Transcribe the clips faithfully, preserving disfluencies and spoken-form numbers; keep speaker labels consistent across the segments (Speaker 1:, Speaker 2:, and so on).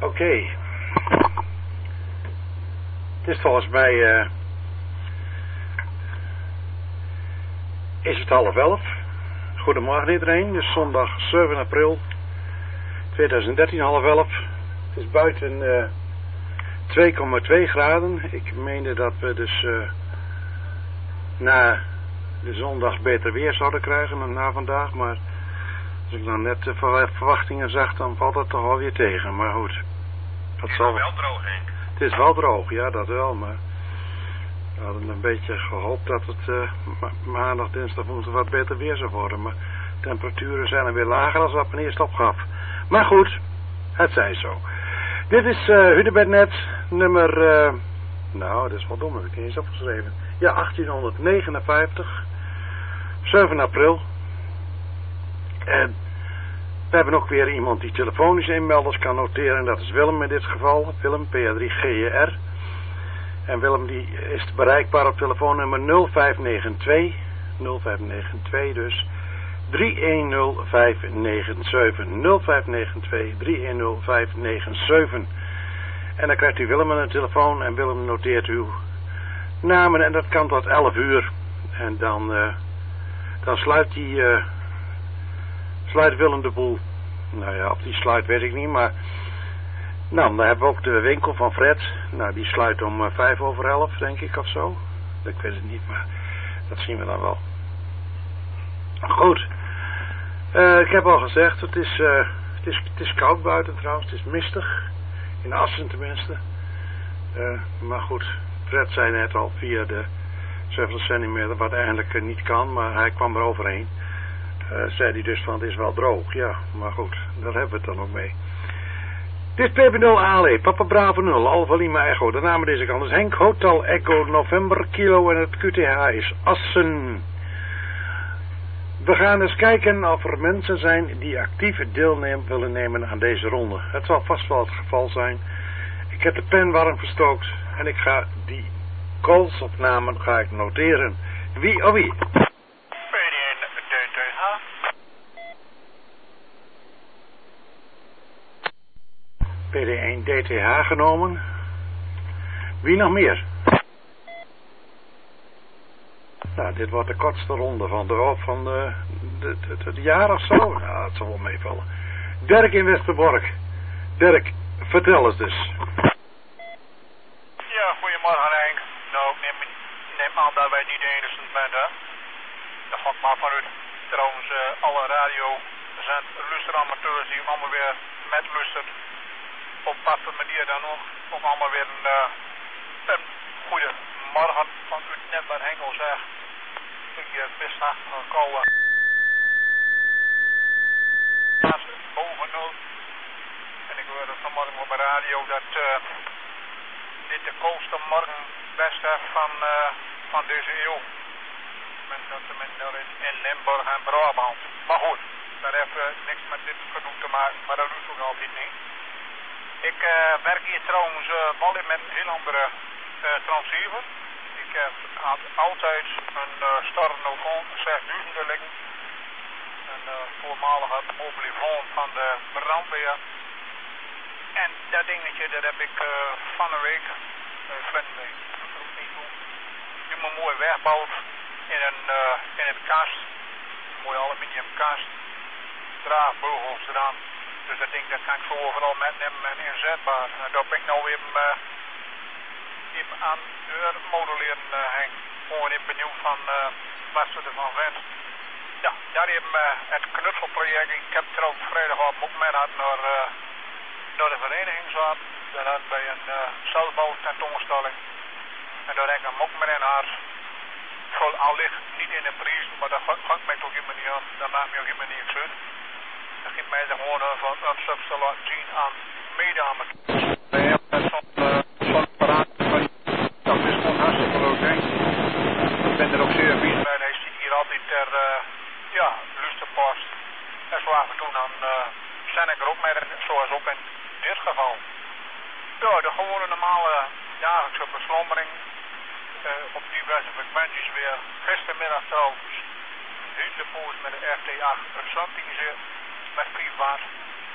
Speaker 1: Oké. Okay. Het is volgens mij... Uh, is het half elf. Goedemorgen iedereen. Het is zondag zeven april tweeduizend dertien, half elf. Het is buiten uh, twee komma twee graden. Ik meende dat we dus uh, na de zondag beter weer zouden krijgen dan na vandaag. Maar als ik dan net de verwachtingen zag, dan valt het toch alweer tegen. Maar goed. Dat
Speaker 2: het is
Speaker 1: zal...
Speaker 2: wel droog, Henk.
Speaker 1: Het is wel droog, ja, dat wel. Maar we hadden een beetje gehoopt dat het uh, ma maandag, dinsdag, woensdag wat beter weer zou worden. Maar temperaturen zijn er weer lager dan wat men eerst opgaf. Maar goed, het zij zo. Dit is uh, Hunebednet, nummer... Uh, nou, dat is wel dom, heb ik niet eens opgeschreven. Ja, achttienhonderdnegenenvijftig. zeven april. En we hebben ook weer iemand die telefonisch inmelders kan noteren. En dat is Willem in dit geval. Willem, P drie G J R. En Willem die is bereikbaar op telefoonnummer nul vijf negen twee. nul vijf negen twee dus. drie een nul vijf negen zeven. nul vijf negen twee drie een nul vijf negen zeven. En dan krijgt u Willem aan de telefoon. En Willem noteert uw namen. En dat kan tot elf uur. En dan, uh, dan sluit hij... Uh, sluit Willem de boel. Nou ja, of die sluit weet ik niet, maar... Nou, dan hebben we ook de winkel van Fred. Nou, die sluit om uh, vijf over elf, denk ik, of zo. Ik weet het niet, maar dat zien we dan wel. Goed. Uh, ik heb al gezegd, het is, uh, het, is, het is koud buiten trouwens. Het is mistig. In Assen tenminste. Uh, maar goed, Fred zei net al via de zeventig centimeter, wat eigenlijk uh, niet kan, maar hij kwam er overheen. Uh, zei hij dus van, het is wel droog. Ja, maar goed, daar hebben we het dan ook mee. Dit is P B nul A L E, Papa Bravo nul, Alfa Lima Echo. De naam deze kant is Henk, Hotel Echo November Kilo en het Q T H is Assen. We gaan eens kijken of er mensen zijn die actief deelnemen willen nemen aan deze ronde. Het zal vast wel het geval zijn. Ik heb de pen warm gestookt en ik ga die calls of namen ga ik noteren. Wie of wie? P D één D T H genomen. Wie nog meer? Nou, dit wordt de kortste ronde van de van de, de, de, de, de jaar of zo. Nou, dat zal wel meevallen. Dirk in Westerbork. Dirk, vertel eens dus.
Speaker 3: Ja, goedemorgen Henk. Nou, ik neem, neem aan dat wij niet de enige zijn, hè. Dat gaat maar vanuit trouwens uh, alle radio zijn lusteramateurs die allemaal weer met luster. Op wat voor manier dan ook, om allemaal weer een, uh, een goede morgen van u net wat Henk al zegt. Ik hier best nacht gaan kouwen. Boven nul. En ik hoorde vanmorgen op de radio dat uh, dit de koudste morgen best heeft van, uh, van deze eeuw. Men, dat men in, in Limburg en Brabant. Maar goed, daar heeft uh, niks met dit genoeg te maken, maar dat doet ook altijd niet. Ik uh, werk hier trouwens uh, wel met een heel andere uh, transceiver. Ik heb had altijd een uh, Starnocon zesduizend liggen. Een uh, voormalige Mobilifon van de brandweer. En dat dingetje dat heb ik uh, van een week, uh, van een week, ook niet goed, helemaal mooi weggebouwd in een, uh, in een kast. Een mooie aluminium kast. Draagbeugels eraan. Dus dat ding dat kan ik zo overal metnemen en inzetbaar. En dat ben ik nou even, uh, even aan deur modelleren, uh, Henk. Gewoon even benieuwd van uh, wat ze ervan vindt. Ja, daar even uh, het knutselproject. Ik heb trouwens vrijdagavond ook met had naar, uh, naar de vereniging zat. Dat had bij een uh, zelfbouw tentoonstelling. En daar heb ik hem ook met in haar. Vol allicht niet in de prijs, maar dat gaat mij toch helemaal niet aan. Dat maakt me ook helemaal niks uit. Dat geeft mij er gewoon uh, van een stuk te laten zien aan meedamen. Ik heb net zo'n uh, zo'n paraat van, dat is gewoon hartstikke leuk, hè. Ik ben er ook zeer blij mee. Hij zit hier altijd ter, uh, ja, lusterpost. En zo af en toe dan uh, zijn ik er ook mee, zoals ook in dit geval. Ja, de gewone normale dagelijkse beslommering. Uh, op diverse frequenties weer. Gistermiddag trouwens. Hele poos met de R T acht een zandpieze met vier watt.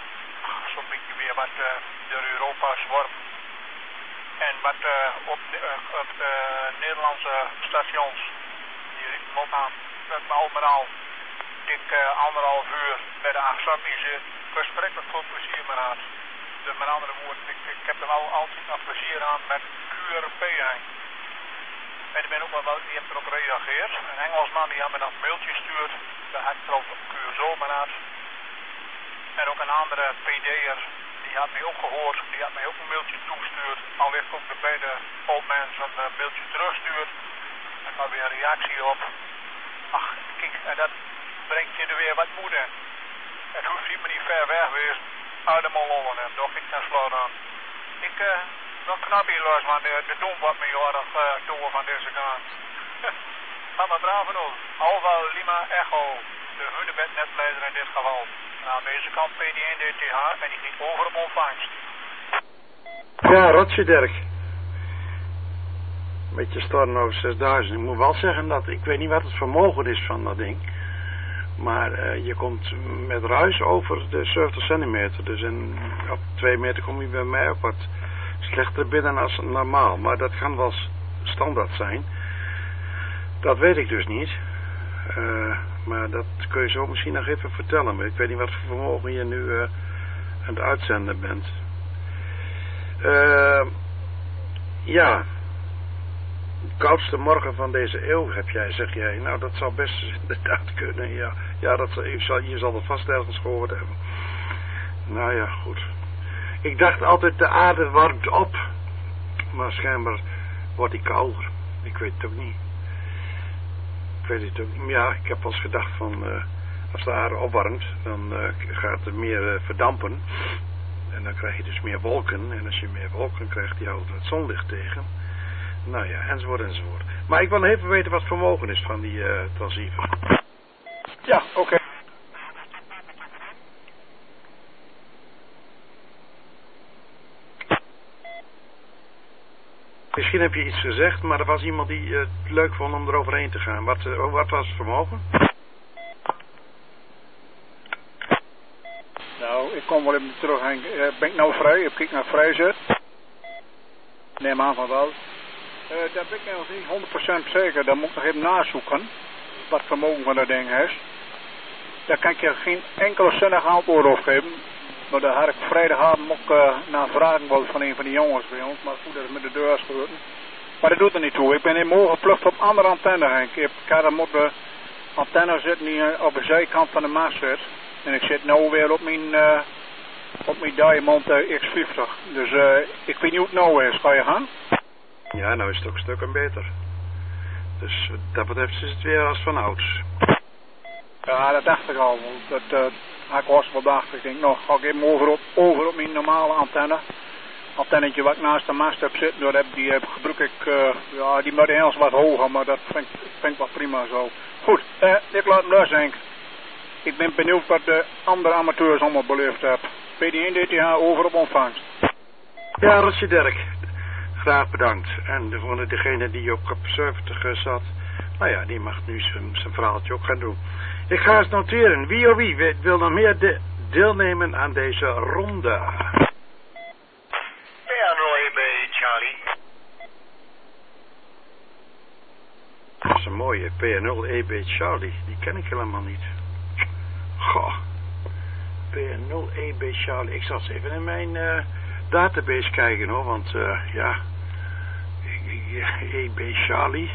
Speaker 3: zo'n beetje weer wat uh, door Europa zworm. En wat uh, op de uh, op, uh, Nederlandse stations, die riepen ook aan, dat me al met al dik uh, anderhalf uur bij de Aagsappie verschrikkelijk veel plezier mee had. Dus met andere woorden, ik, ik heb er al, altijd nog plezier aan met Q R P heen. En ik ben ook wel, die heeft erop gereageerd. Een Engelsman die had me nog een mailtje gestuurd, daar had ik trouwens op Q R zo mee had. En ook een andere P D'er, die had mij ook gehoord, die had mij ook een mailtje toegestuurd. Al heeft ook de beide old mensen een mailtje teruggestuurd. En daar weer een reactie op. Ach, kijk, en dat brengt je er weer wat moed in. Het hoeft niet meer niet ver weg wezen. Uit de Molollen en toch ik kan slaan aan. Ik, eh, uh, dan knap hier los, man, de, de dom wat me jorig uh, door van deze kant. Ga maar braaf genoeg. Alfa Lima Echo, de hunebednetleider in dit geval. Nou, aan deze kant P D één D T H ben ik niet over op ontvangst.
Speaker 1: Ja, rotje Dirk. Beetje storm over zesduizend. Ik moet wel zeggen dat, ik weet niet wat het vermogen is van dat ding. Maar uh, je komt met ruis over de zeventig centimeter. Dus in, op twee meter kom je bij mij op wat slechter binnen als normaal. Maar dat kan wel standaard zijn. Dat weet ik dus niet. Uh, maar dat kun je zo misschien nog even vertellen. Maar ik weet niet wat voor vermogen je nu uh, aan het uitzenden bent. Uh, ja. Koudste morgen van deze eeuw, heb jij, zeg jij. Nou, dat zou best inderdaad kunnen, ja. Ja, dat, je, zal, je zal het vast ergens gehoord hebben. Nou ja, goed. Ik dacht altijd, de aarde warmt op. Maar schijnbaar wordt die kouder. Ik weet het ook niet. Ik weet het ook niet. Ja, ik heb wel eens gedacht van, uh, als de aarde opwarmt, dan uh, gaat er meer uh, verdampen. En dan krijg je dus meer wolken. En als je meer wolken krijgt, die houden het zonlicht tegen. Nou ja, enzovoort enzovoort. Maar ik wil even weten wat het vermogen is van die uh, transceiver.
Speaker 3: Ja, oké. Okay.
Speaker 1: Misschien heb je iets gezegd, maar er was iemand die uh, het leuk vond om eroverheen te gaan. Wat, uh, wat was het vermogen?
Speaker 2: Nou, ik kom wel even terug. En, uh, ben ik nou vrij? Heb ik naar vrij zet? Neem aan van wel. Uh, daar ben ik nog niet honderd procent zeker. Daar moet ik nog even nazoeken. Wat vermogen van dat ding is. Daar kan ik je geen enkele zinnig antwoord op geven. Maar daar had ik vrijdagavond ook uh, naar vragen wel van een van die jongens bij ons. Maar goed, dat is met de deur gesloten. Maar dat doet er niet toe. Ik ben in morgen geplukt op andere antenne. Ik heb daar moet de antenne zitten die op de zijkant van de mast zit. En ik zit nu weer op mijn, uh, op mijn Diamond uh, X vijftig. Dus uh, ik weet niet hoe het nou is. Ga je gaan?
Speaker 1: Ja, nou is het ook een stuk beter. Dus wat dat betreft is het weer als van ouds.
Speaker 2: Ja, dat dacht ik al. Dat uh, had ik was wel dacht. Ik denk, nou ga ik even over op, over op mijn normale antenne. Antennetje wat ik naast de mast heb zitten, dat heb, die heb, gebruik ik, uh, ja, die moet eens wat hoger, maar dat vind, vind ik wel prima zo. Goed, uh, ik laat hem los, denk ik. Ik ben benieuwd wat de andere amateurs allemaal beleefd hebben. P D één D T H over op ontvangst.
Speaker 1: Ja, Rotje Dirk. Graag bedankt. En de, gewoon degene die ook op zeventig zat, nou ja, die mag nu zijn verhaaltje ook gaan doen. Ik ga eens noteren. Wie of wie wil nog meer de deelnemen aan deze ronde?
Speaker 4: P A nul E B Charlie.
Speaker 1: Dat is een mooie. P A nul E B Charlie. Die ken ik helemaal niet. Goh. P A nul E B Charlie. Ik zal eens even in mijn uh, database kijken hoor. Want uh, ja. E B Charlie.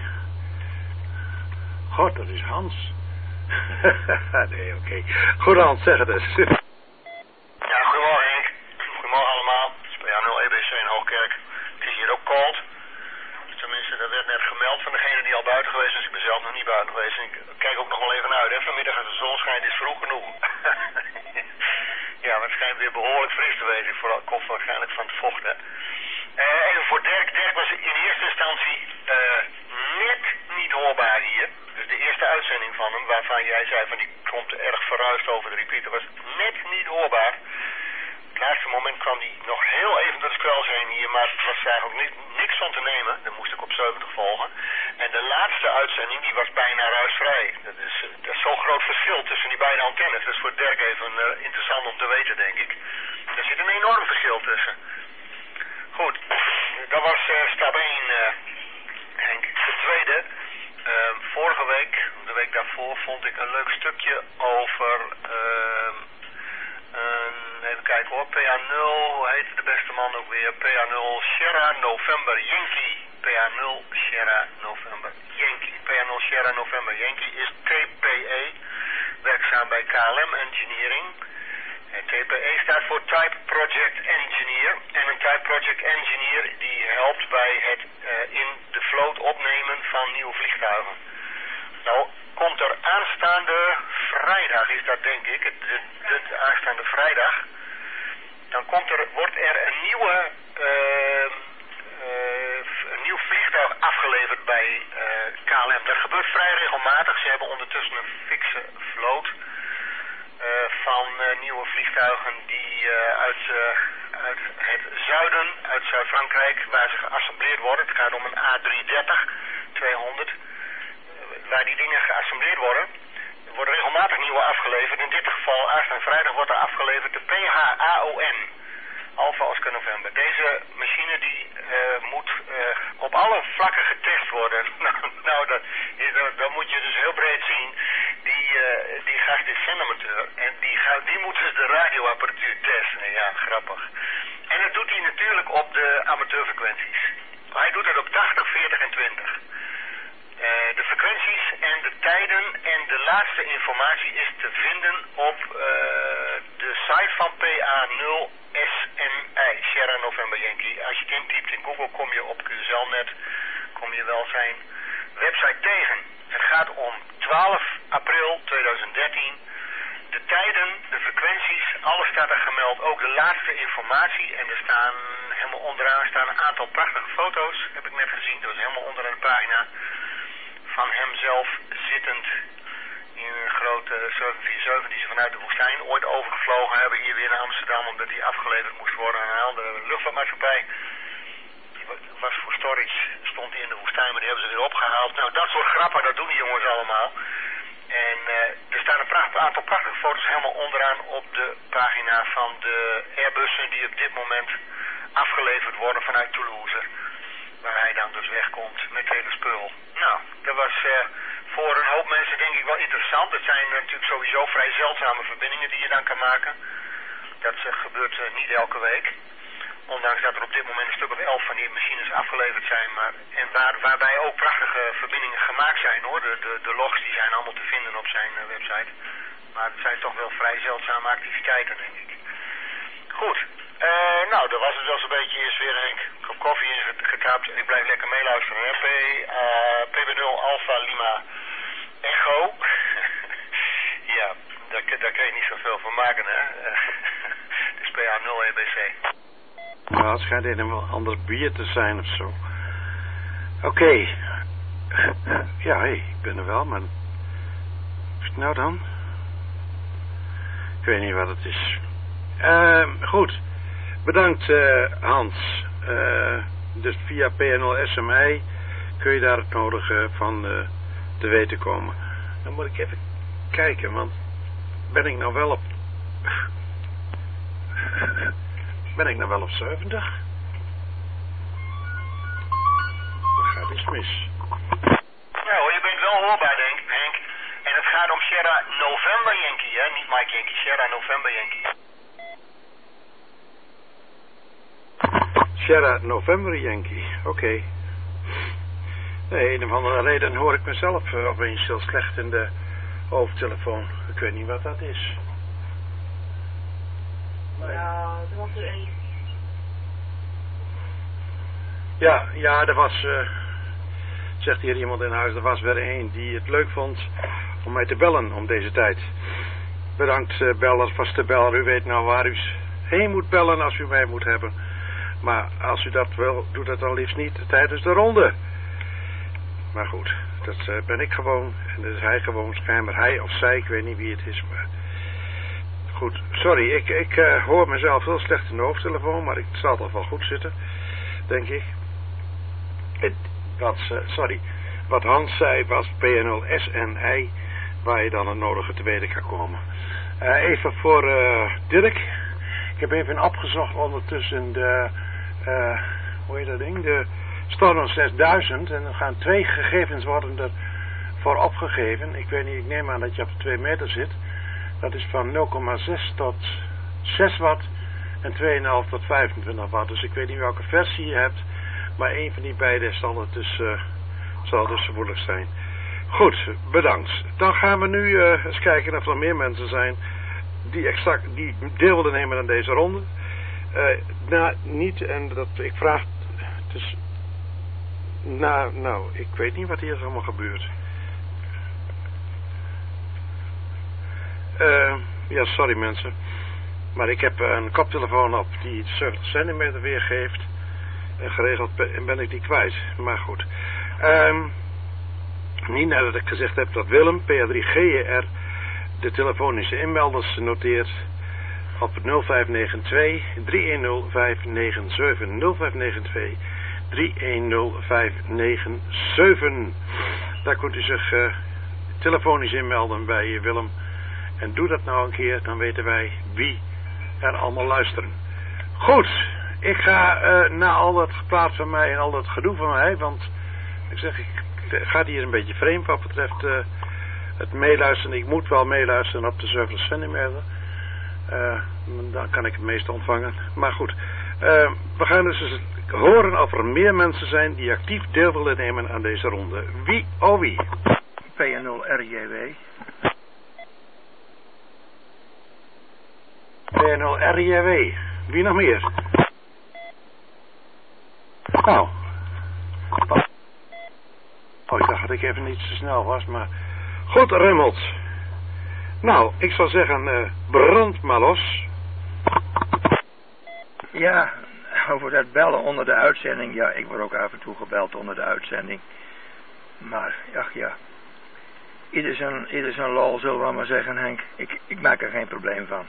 Speaker 1: God, dat is Hans. Nee, oké. Okay. Goed Hans, zeg het eens.
Speaker 4: Ja, goedemorgen Henk. Goedemorgen allemaal. Het is P A nul E B C in Hoogkerk. Het is hier ook koud. Tenminste, dat werd net gemeld van degene die al buiten geweest is. Ik ben zelf nog niet buiten geweest. En ik kijk ook nog wel even uit. Hè. Vanmiddag als de zon schijnt is vroeg genoeg. Ja, maar het schijnt weer behoorlijk fris te wezen. Vooral komt waarschijnlijk van het vocht. Hè. Uh, even voor Dirk. Dirk was in eerste instantie uh, net niet hoorbaar hier. Dus de eerste uitzending van hem, waarvan jij zei van die komt erg verruisd over de repeater, was net niet hoorbaar. Op het laatste moment kwam hij nog heel even door het kwel zijn hier, maar het was eigenlijk ni niks van te nemen. Dan moest ik op zeventig volgen. En de laatste uitzending, die was bijna ruisvrij. Dat is, dat is zo'n groot verschil tussen die beide antennes. Dat is voor Dirk even uh, interessant om te weten, denk ik. Daar zit een enorm verschil tussen. Goed, dat was uh, stap één, uh, Henk. De tweede, uh, vorige week, de week daarvoor, vond ik een leuk stukje over, uh, uh, even kijken hoor, P A nul, hoe heette de beste man ook weer? P A nul Sierra November Yankee. P A nul Sierra November Yankee. P A nul Sierra November Yankee is T P E, werkzaam bij K L M Engineering. En T P E staat voor Type Project Engineer. En een Type Project Engineer die helpt bij het uh, in de vloot opnemen van nieuwe vliegtuigen. Nou, komt er aanstaande vrijdag, is dat denk ik, het, de, de, de aanstaande vrijdag, dan komt er, wordt er een nieuwe, uh, uh, een nieuw vliegtuig afgeleverd bij uh, K L M. Dat gebeurt vrij regelmatig. Ze hebben ondertussen een fikse vloot uh, van uh, nieuwe vliegtuigen die uh, uit, uh, uit het zuiden, uit Zuid-Frankrijk, waar ze geassembleerd worden. Het gaat om een A drie dertig tweehonderd. Waar die dingen geassembleerd worden, er worden regelmatig nieuwe afgeleverd. In dit geval, aanstaande vrijdag, wordt er afgeleverd de P H A O N, Alpha Oscar November. Deze machine die uh, moet uh, op alle vlakken getest worden. nou, nou dat, dat, dat moet je dus heel breed zien. Die, uh, die gast is zendamateur en die, gaat, die moet dus de radioapparatuur testen. Ja, grappig. En dat doet hij natuurlijk op de amateurfrequenties. Hij doet het op tachtig, veertig en twintig. Uh, de frequenties en de tijden en de laatste informatie is te vinden op uh, de site van P A nul S N I, Sierra November Yankee. Als je het intypt in Google kom je op Q Z L net, kom je wel zijn website tegen. Het gaat om twaalf april tweeduizend dertien. De tijden, de frequenties, alles staat er gemeld. Ook de laatste informatie. En er staan helemaal onderaan staan een aantal prachtige foto's, heb ik net gezien. Dat was helemaal onderaan de pagina. Van hemzelf zittend in een grote zeven vier zeven die ze vanuit de woestijn ooit overgevlogen hebben hier weer naar Amsterdam omdat die afgeleverd moest worden aan een andere luchtvaartmaatschappij. Die was voor storage, stond die in de woestijn, maar die hebben ze weer opgehaald. Nou, dat soort grappen, dat doen die jongens allemaal. En uh, er staan een pracht, aantal prachtige foto's helemaal onderaan op de pagina van de Airbussen die op dit moment afgeleverd worden vanuit Toulouse. Waar hij dan dus wegkomt met het hele spul. Nou, dat was uh, voor een hoop mensen denk ik wel interessant. Het zijn uh, natuurlijk sowieso vrij zeldzame verbindingen die je dan kan maken. Dat uh, gebeurt uh, niet elke week. Ondanks dat er op dit moment een stuk of elf van die machines afgeleverd zijn. Maar, en waar, waarbij ook prachtige verbindingen gemaakt zijn hoor. De, de, de logs die zijn allemaal te vinden op zijn uh, website. Maar het zijn toch wel vrij zeldzame activiteiten denk ik. Goed. Uh, nou, dat was het wel zo'n beetje eerst weer een kop koffie in getapt en ik blijf lekker meeluisteren. Hè? P, uh, P B nul Alpha Lima Echo. ja, daar, daar kun je niet zoveel van maken, hè. Het is P A nul E B C.
Speaker 1: Nou, het schijnt een ander bier te zijn of zo. Oké. Okay. Ja, hé, hey, ik ben er wel, maar... Nou dan? Ik weet niet wat het is. Uh, goed. Bedankt uh, Hans. Uh, dus via P N L S M I kun je daar het nodige van uh, te weten komen. Dan moet ik even kijken, want ben ik nou wel op... ben ik nou wel op zeventig? Dat gaat iets mis.
Speaker 4: Nou, je bent wel hoorbaar, denk ik, Henk. En het gaat om Sierra November Yankee, hè? Niet Mike Yankee, Sierra November Yankee.
Speaker 1: Sierra November Yankee, oké. Okay. Nee, een of andere reden hoor ik mezelf uh, opeens heel slecht in de hoofdtelefoon. Ik weet niet wat dat is.
Speaker 5: Nee. Ja, er was er één.
Speaker 1: Ja, ja, er was, uh, zegt hier iemand in huis, er was weer één die het leuk vond om mij te bellen om deze tijd. Bedankt uh, beller, vaste beller, u weet nou waar u heen moet bellen als u mij moet hebben. Maar als u dat wil, doet dat dan liefst niet tijdens de ronde. Maar goed, dat uh, ben ik gewoon. En dat is hij gewoon, schijnbaar hij of zij, ik weet niet wie het is. Maar goed, sorry, ik, ik uh, hoor mezelf heel slecht in de hoofdtelefoon. Maar ik zal toch wel goed zitten, denk ik. Het, wat, uh, sorry, wat Hans zei was P N L S N I, waar je dan het nodige te weten kan komen. Uh, even voor uh, Dirk. heb even opgezocht ondertussen de, uh, hoe heet dat ding, de Storm zesduizend. En er gaan twee gegevens worden ervoor opgegeven. Ik weet niet, ik neem aan dat je op de twee meter zit. Dat is van nul komma zes tot zes watt en twee komma vijf tot vijfentwintig watt. Dus ik weet niet welke versie je hebt, maar één van die beide zal het dus, uh, zal dus gevoelig zijn. Goed, bedankt. Dan gaan we nu uh, eens kijken of er meer mensen zijn die exact die deel willen nemen aan deze ronde. Uh, nou, niet, en dat ik vraag, dus, nou, nou, ik weet niet wat hier allemaal gebeurt. Uh, ja, sorry mensen. Maar ik heb een koptelefoon op die zeventig centimeter weergeeft. En geregeld ben ik die kwijt. Maar goed. Um, niet nadat ik gezegd heb dat Willem, P A drie G E R, de telefonische inmelders noteert op nul vijf negen twee drie een nul vijf negen zeven. nul vijf negen twee drie een nul vijf negen zeven. Daar kunt u zich uh, telefonisch inmelden bij Willem. En doe dat nou een keer, dan weten wij wie er allemaal luisteren. Goed, ik ga uh, na al dat gepraat van mij en al dat gedoe van mij, want ik zeg, ik gaat hier een beetje vreemd wat betreft uh, het meeluisteren. Ik moet wel meeluisteren op de zeventig centimeter. Uh, dan kan ik het meest ontvangen. Maar goed, uh, we gaan dus eens horen of er meer mensen zijn die actief deel willen nemen aan deze ronde. Wie, oh wie?
Speaker 6: P nul R J W.
Speaker 1: P nul R J W. Wie nog meer? Nou. Oh, ik dacht dat ik even niet zo snel was, maar... Goed, Remmelt. Nou, ik zou zeggen, uh, brand maar los.
Speaker 6: Ja, over dat bellen onder de uitzending. Ja, ik word ook af en toe gebeld onder de uitzending. Maar, ach ja. Ieder zijn, ieder zijn lol, zullen we maar zeggen, Henk. Ik, ik maak er geen probleem van.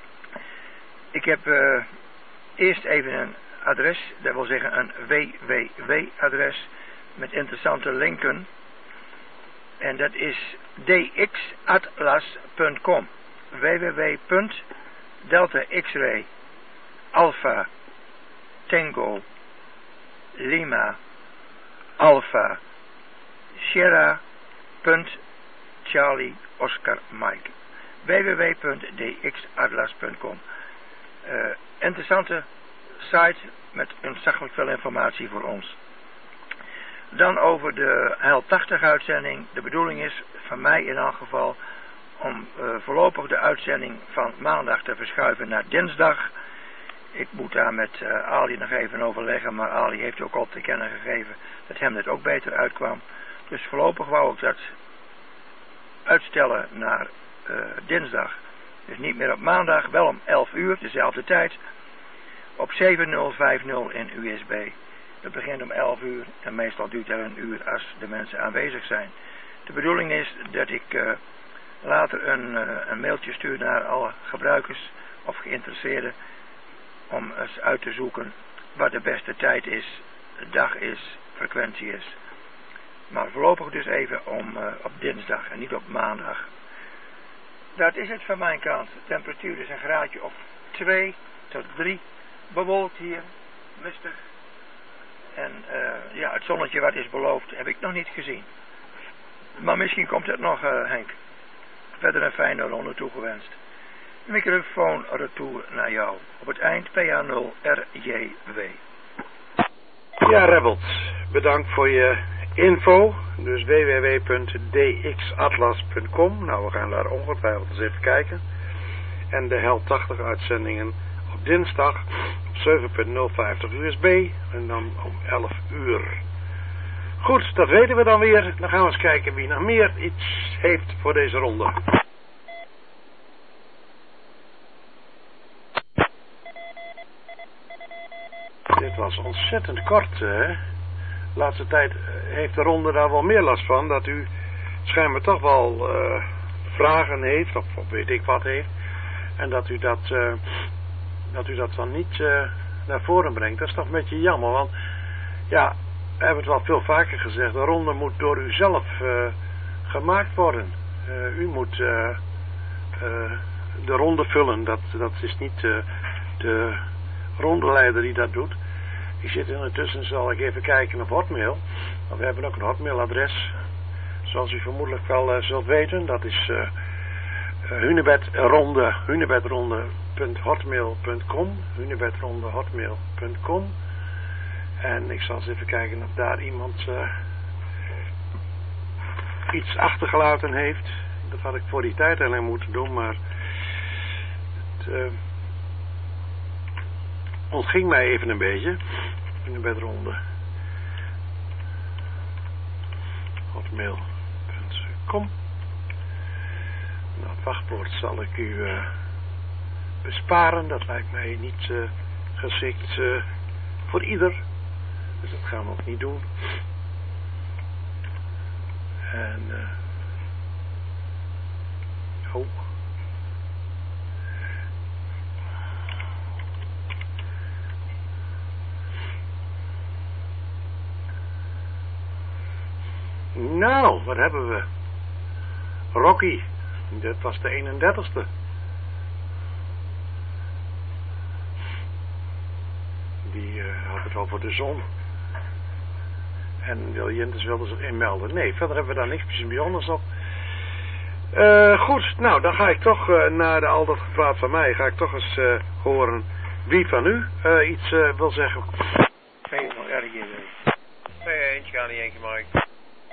Speaker 6: Ik heb uh, eerst even een adres, dat wil zeggen een W W W-adres met interessante linken. En dat is d x atlas punt com. w w w punt delta x-ray alpha tango lima alpha sierra punt charlie oscar mike. w w w punt d x atlas punt com. Uh, interessante site met ontzaglijk veel informatie voor ons. Dan over de Heil tachtig uitzending. De bedoeling is van mij in elk geval om uh, voorlopig de uitzending van maandag te verschuiven naar dinsdag. Ik moet daar met uh, Ali nog even overleggen, maar Ali heeft ook al te kennen gegeven dat hem dit ook beter uitkwam. Dus voorlopig wou ik dat uitstellen naar uh, dinsdag. Dus niet meer op maandag, wel om elf uur, dezelfde tijd, op zeven nul vijf nul in U S B. Het begint om elf uur en meestal duurt het een uur als de mensen aanwezig zijn. De bedoeling is dat ik uh, later een, uh, een mailtje stuur naar alle gebruikers of geïnteresseerden om eens uit te zoeken wat de beste tijd is, dag is, frequentie is. Maar voorlopig dus even om uh, op dinsdag en niet op maandag. Dat is het van mijn kant. De temperatuur is een graadje of twee tot drie. Bewolkt hier, mistig. En uh, ja, het zonnetje wat is beloofd heb ik nog niet gezien. Maar misschien komt het nog, uh, Henk. Verder een fijne ronde toegewenst. Microfoon retour naar jou. Op het eind P A nul R J W.
Speaker 1: Ja, Rebelt. Bedankt voor je info. Dus w w w punt d x atlas punt com. Nou, we gaan daar ongetwijfeld eens even kijken. En de Heil tachtig uitzendingen op dinsdag op zeven punt nul vijftig U S B. En dan om elf uur. Goed, dat weten we dan weer. Dan gaan we eens kijken wie nog meer iets heeft voor deze ronde. Dit was ontzettend kort, hè? De laatste tijd heeft de ronde daar wel meer last van. Dat u schijnbaar toch wel uh, vragen heeft, of, of weet ik wat heeft. En dat u dat, uh, dat, u dat dan niet uh, naar voren brengt. Dat is toch een beetje jammer, want ja, we hebben het wel veel vaker gezegd. De ronde moet door u zelf uh, gemaakt worden. Uh, u moet uh, uh, de ronde vullen. Dat, dat is niet uh, de rondeleider die dat doet. Ik zit intussen, zal ik even kijken op Hotmail. Want we hebben ook een Hotmailadres. Zoals u vermoedelijk wel uh, zult weten. Dat is uh, hunebedronde, hunebedronde punt hotmail punt com. hunebedronde punt hotmail punt com. En ik zal eens even kijken of daar iemand uh, iets achtergelaten heeft. Dat had ik voor die tijd alleen moeten doen, maar het uh, ontging mij even een beetje. In de bedronde. hotmail punt com. Nou, het wachtwoord zal ik u uh, besparen. Dat lijkt mij niet uh, geschikt uh, voor ieder. Dus dat gaan we ook niet doen. En uh, oh. Nou, wat hebben we? Rocky. Dat was de eenendertigste. Die uh, had het al voor de zon. En Wiljentus wilde zich inmelden. Nee, verder hebben we daar niks bijzonders op. Uh, goed, nou dan ga ik toch, uh, na de al dat gepraat van mij, ga ik toch eens uh, horen wie van u uh, iets uh, wil zeggen.
Speaker 6: P N O R J W.
Speaker 7: P één, Charlie Yankee Mike.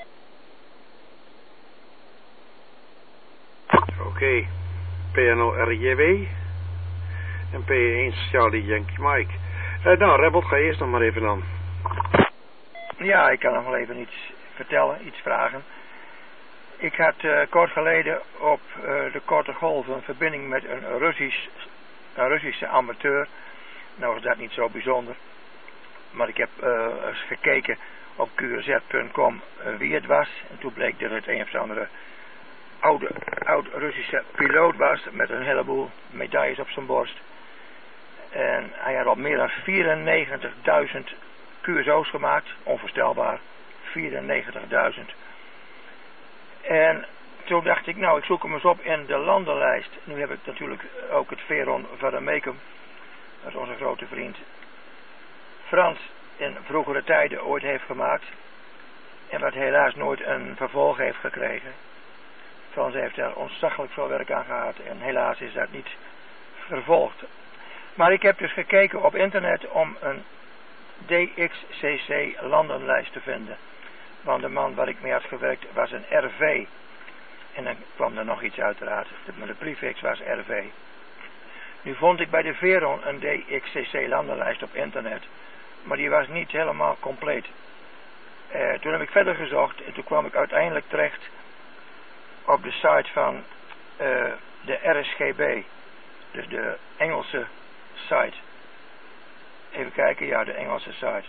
Speaker 1: Oké, okay. P N O R J W en P één Charlie Yankee Mike. Uh, nou, Rebel, ga eerst nog maar even dan.
Speaker 6: Ja, ik kan nog wel even iets vertellen, iets vragen. Ik had uh, kort geleden op uh, de korte golf een verbinding met een, Russisch, een Russische amateur. Nou is dat niet zo bijzonder. Maar ik heb uh, eens gekeken op Q R Z punt com uh, wie het was. En toen bleek dat het een of andere oude, oude Russische piloot was met een heleboel medailles op zijn borst. En hij had al meer dan vierennegentigduizend Q S O's gemaakt, onvoorstelbaar, vierennegentigduizend. En toen dacht ik, nou ik zoek hem eens op in de landenlijst. Nu heb ik natuurlijk ook het Veron Vademecum, dat is onze grote vriend Frans in vroegere tijden ooit heeft gemaakt. En wat helaas nooit een vervolg heeft gekregen. Frans heeft er ontzaglijk veel werk aan gehad en helaas is dat niet vervolgd. Maar ik heb dus gekeken op internet om een D X C C landenlijst te vinden. Want de man waar ik mee had gewerkt was een R V. En dan kwam er nog iets uiteraard. Maar de prefix was R V. Nu vond ik bij de Veron een D X C C landenlijst op internet. Maar die was niet helemaal compleet. Uh, toen heb ik verder gezocht. En toen kwam ik uiteindelijk terecht op de site van uh, de R S G B. Dus de Engelse site. Even kijken, ja, de Engelse site.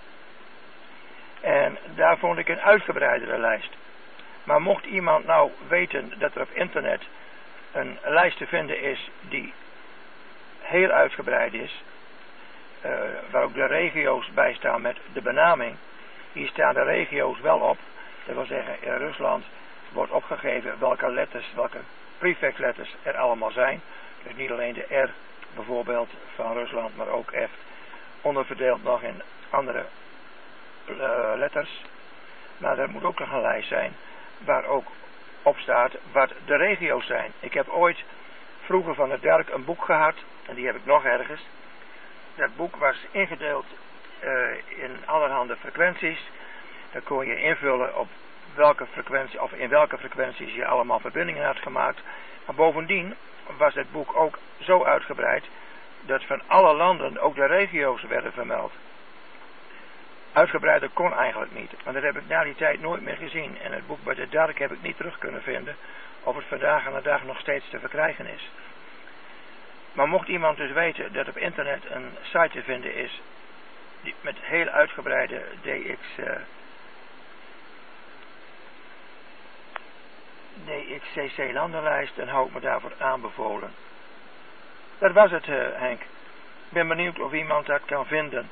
Speaker 6: En daar vond ik een uitgebreidere lijst. Maar mocht iemand nou weten dat er op internet een lijst te vinden is die heel uitgebreid is, uh, waar ook de regio's bij staan met de benaming, hier staan de regio's wel op. Dat wil zeggen, in Rusland wordt opgegeven welke letters, welke prefixletters er allemaal zijn. Dus niet alleen de R bijvoorbeeld van Rusland, maar ook F. Onderverdeeld nog in andere uh, letters. Maar er moet ook nog een lijst zijn waar ook op staat wat de regio's zijn. Ik heb ooit vroeger van het werk een boek gehad, en die heb ik nog ergens. Dat boek was ingedeeld uh, in allerhande frequenties. Daar kon je invullen op welke frequentie, of in welke frequenties je allemaal verbindingen had gemaakt. Maar bovendien was het boek ook zo uitgebreid dat van alle landen ook de regio's werden vermeld. Uitgebreider kon eigenlijk niet, maar dat heb ik na die tijd nooit meer gezien. En het boek bij de Dark heb ik niet terug kunnen vinden of het vandaag aan de dag nog steeds te verkrijgen is. Maar mocht iemand dus weten dat op internet een site te vinden is die met heel uitgebreide D X, uh, D X C C landenlijst, dan hou ik me daarvoor aanbevolen. Dat was het, uh, Henk. Ik ben benieuwd of iemand dat kan vinden.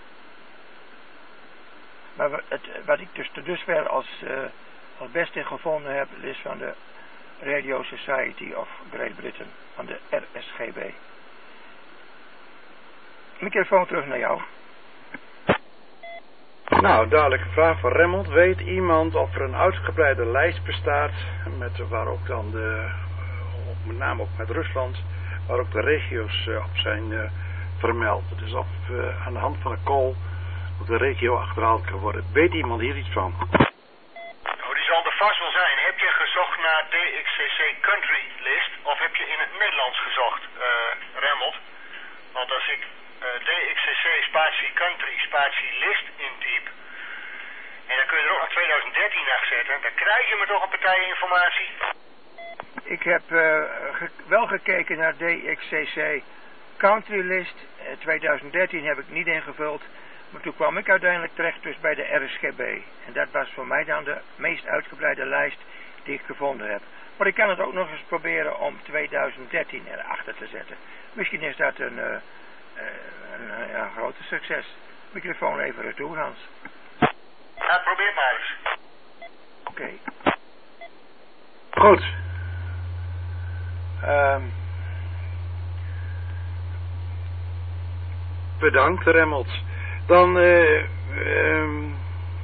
Speaker 6: Maar het, wat ik dus tot dusver als, uh, als beste gevonden heb, is van de Radio Society of Great Britain, van de R S G B. microfoon terug naar jou.
Speaker 1: Nou, duidelijke vraag van Remmelt. Weet iemand of er een uitgebreide lijst bestaat, met, waar ook dan de, met name ook met Rusland, waar ook de regio's uh, op zijn uh, vermeld. Dus of uh, aan de hand van de kool op de regio achterhaald kan worden. Weet iemand hier iets van?
Speaker 4: Oh, die zal er vast wel zijn. Heb je gezocht naar D X C C Country List of heb je in het Nederlands gezocht, uh, Remmelt? Want als ik uh, D X C C spatie Country spatie List intyp, en dan kun je er ook nog twintig dertien naar zetten, dan krijg je me toch een partij informatie.
Speaker 6: Ik heb uh, ge wel gekeken naar D X C C Country List. Uh, twintig dertien heb ik niet ingevuld. Maar toen kwam ik uiteindelijk terecht dus bij de R S G B. En dat was voor mij dan de meest uitgebreide lijst die ik gevonden heb. Maar ik kan het ook nog eens proberen om twintig dertien erachter te zetten. Misschien is dat een, uh, uh, een, uh, een grote succes. Microfoon even retour, Hans.
Speaker 4: Ja, probeer maar eens.
Speaker 6: Oké. Okay.
Speaker 1: Goed. Um, bedankt, Remmelt. Dan, uh, um,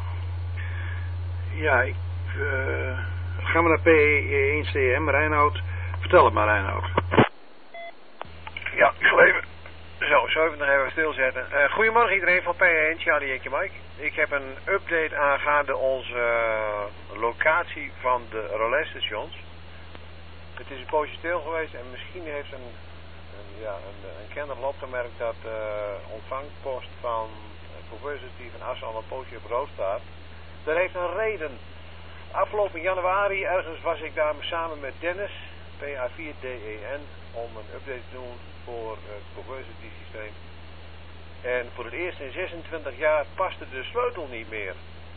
Speaker 1: ja, ik, uh, gaan we naar P één C M, Reinoud. Vertel het maar, Reinoud.
Speaker 7: Ja, ik zal even, zo, zo even nog even stilzetten. Uh, goedemorgen iedereen van P één, Charlie Eentje Mike. Ik heb een update aangaande onze uh, locatie van de relaisstations. Het is een poosje stil geweest en misschien heeft een, een, ja, een, een kenner opgemerkt dat de uh, ontvangpost van professor die van Assen al een poosje op rood staat. Dat heeft een reden. Afgelopen januari ergens was ik daar samen met Dennis, P A vier D E N, om een update te doen voor het professor systeem. En voor het eerst in zesentwintig jaar paste de sleutel niet meer.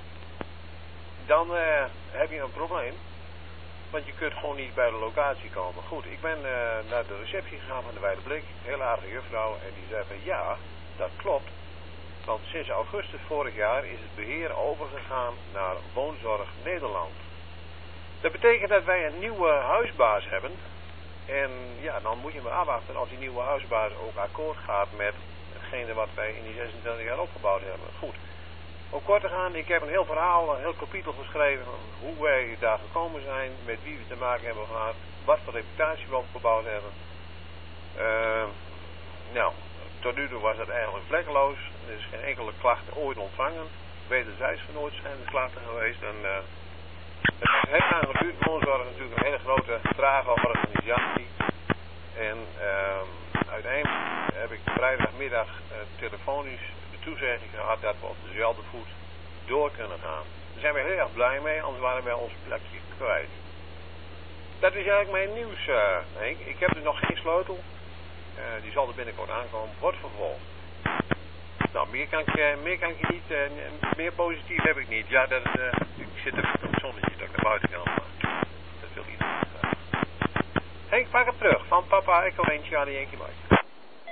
Speaker 7: Dan uh, heb je een probleem. Want je kunt gewoon niet bij de locatie komen. Goed, ik ben uh, naar de receptie gegaan van de Wijde Blik. Heel aardige juffrouw. En die zei van ja, dat klopt. Want sinds augustus vorig jaar is het beheer overgegaan naar Woonzorg Nederland. Dat betekent dat wij een nieuwe huisbaas hebben. En ja, dan moet je maar afwachten of die nieuwe huisbaas ook akkoord gaat met hetgene wat wij in die zesentwintig jaar opgebouwd hebben. Goed. Om kort te gaan, ik heb een heel verhaal, een heel kapitel geschreven van hoe wij daar gekomen zijn, met wie we te maken hebben gehad, wat voor reputatie we opgebouwd hebben. Uh, nou, tot nu toe was dat eigenlijk vlekkeloos. Er is geen enkele klacht ooit ontvangen. Wederzijds van nooit zijn er klachten geweest. En, uh, het heeft heel lang geduurd. Woonzorg is natuurlijk een hele grote, trage organisatie. En uh, uiteindelijk heb ik vrijdagmiddag uh, telefonisch de toezegging gehad dat we op dezelfde voet door kunnen gaan. Daar zijn we heel erg blij mee, anders waren wij ons plekje kwijt. Dat is eigenlijk mijn nieuws, uh, Henk. Ik heb er nog geen sleutel. Uh, die zal er binnenkort aankomen. Wordt vervolgd. Nou, meer kan ik, uh, meer kan ik niet, uh, meer positief heb ik niet. Ja, dat, uh, ik zit er op het zonnetje dat ik naar buiten kan. Maar dat wil iedereen graag. Henk, pak het terug. Van papa, ik alleen Charlie Eentje Mike.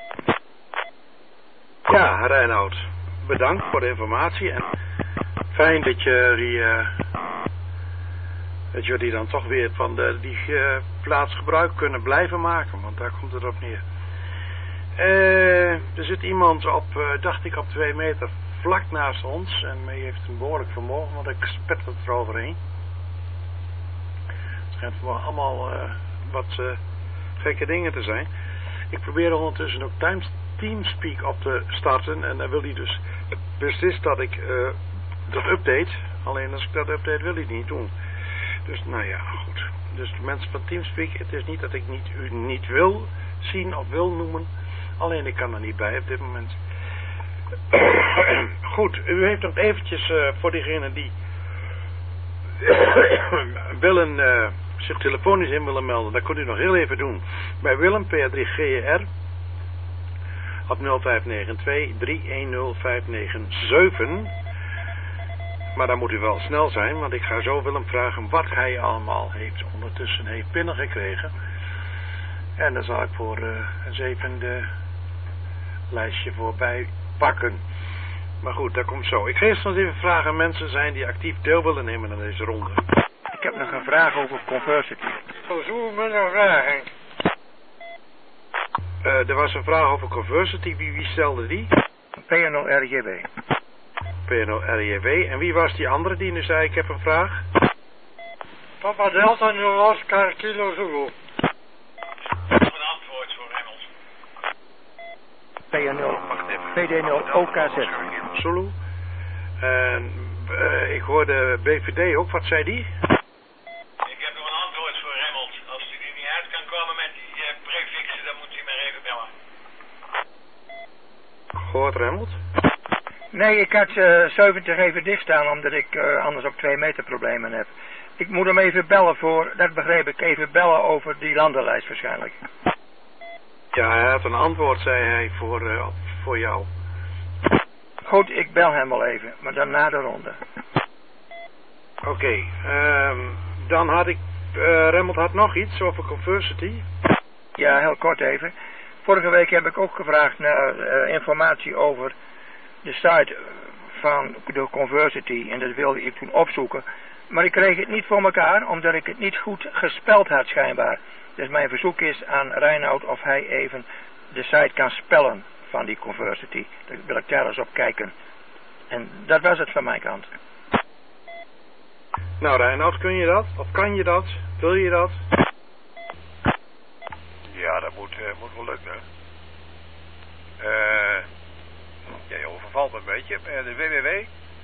Speaker 1: Ja, Reinoud. Bedankt voor de informatie. En fijn dat je die, uh, dat je die dan toch weer van de, die uh, plaats gebruik kunnen blijven maken. Want daar komt het op neer. Uh, er zit iemand op, uh, dacht ik, op twee meter vlak naast ons. En hij heeft een behoorlijk vermogen, want ik spet het eroverheen. Het schijnt voor allemaal uh, wat uh, gekke dingen te zijn. Ik probeer ondertussen ook times, Teamspeak op te starten. En dan wil hij dus beslist dat ik uh, dat update. Alleen als ik dat update wil hij niet doen. Dus nou ja, goed. Dus de mensen van Teamspeak, het is niet dat ik niet, u niet wil zien of wil noemen. Alleen ik kan er niet bij op dit moment. Goed, u heeft nog eventjes uh, voor diegenen die willen uh, zich telefonisch in willen melden. Dat kunt u nog heel even doen. Bij Willem, P A drie G R op nul vijf negen twee drie een nul vijf negen zeven. Maar dan moet u wel snel zijn, want ik ga zo Willem vragen wat hij allemaal heeft ondertussen heeft binnengekregen. En dan zal ik voor uh, een zevende lijstje voorbij pakken. Maar goed, dat komt zo. Ik ga eerst nog even vragen aan mensen zijn die actief deel willen nemen aan deze ronde.
Speaker 6: Ik heb nog een vraag over Conversity.
Speaker 2: Verzoek me een vraag, Henk.
Speaker 1: Uh, er was een vraag over Conversity. Wie, wie stelde die?
Speaker 6: P N O R J W.
Speaker 1: P N O R J W. En wie was die andere die nu zei, ik heb een vraag?
Speaker 8: Papa Delta nul Oscar Kilo Zulu.
Speaker 3: Dat is een antwoord voor Remmels.
Speaker 6: P N O, P D nul O K Z.
Speaker 1: Zulu. En uh, ik hoorde B V D ook, wat zei die?
Speaker 3: Ik heb nog een antwoord voor Remmels. Als hij er niet uit kan komen met die uh, prefixen, dan moet hij maar even bellen.
Speaker 1: Gehoord, Remmels?
Speaker 6: Nee, ik had uh, zeventig even dicht staan, omdat ik uh, anders ook twee meter problemen heb. Ik moet hem even bellen voor, dat begreep ik, even bellen over die landenlijst waarschijnlijk.
Speaker 1: Ja, hij had een antwoord, zei hij, voor, uh, voor jou.
Speaker 6: Goed, ik bel hem wel even, maar dan na de ronde.
Speaker 1: Oké, okay, um, dan had ik, uh, Remmelt had nog iets over Conversity.
Speaker 6: Ja, heel kort even. Vorige week heb ik ook gevraagd naar uh, informatie over de site van de Conversity en dat wilde ik toen opzoeken. Maar ik kreeg het niet voor elkaar, omdat ik het niet goed gespeld had schijnbaar. Dus mijn verzoek is aan Reinoud of hij even de site kan spellen van die Conversity. Daar wil ik daar eens op kijken. En dat was het van mijn kant.
Speaker 1: Nou Reinoud, kun je dat? Of kan je dat? Wil je dat?
Speaker 7: Ja, dat moet, uh, moet wel lukken. Uh, ja, je overvalt me een beetje. Uh, de www.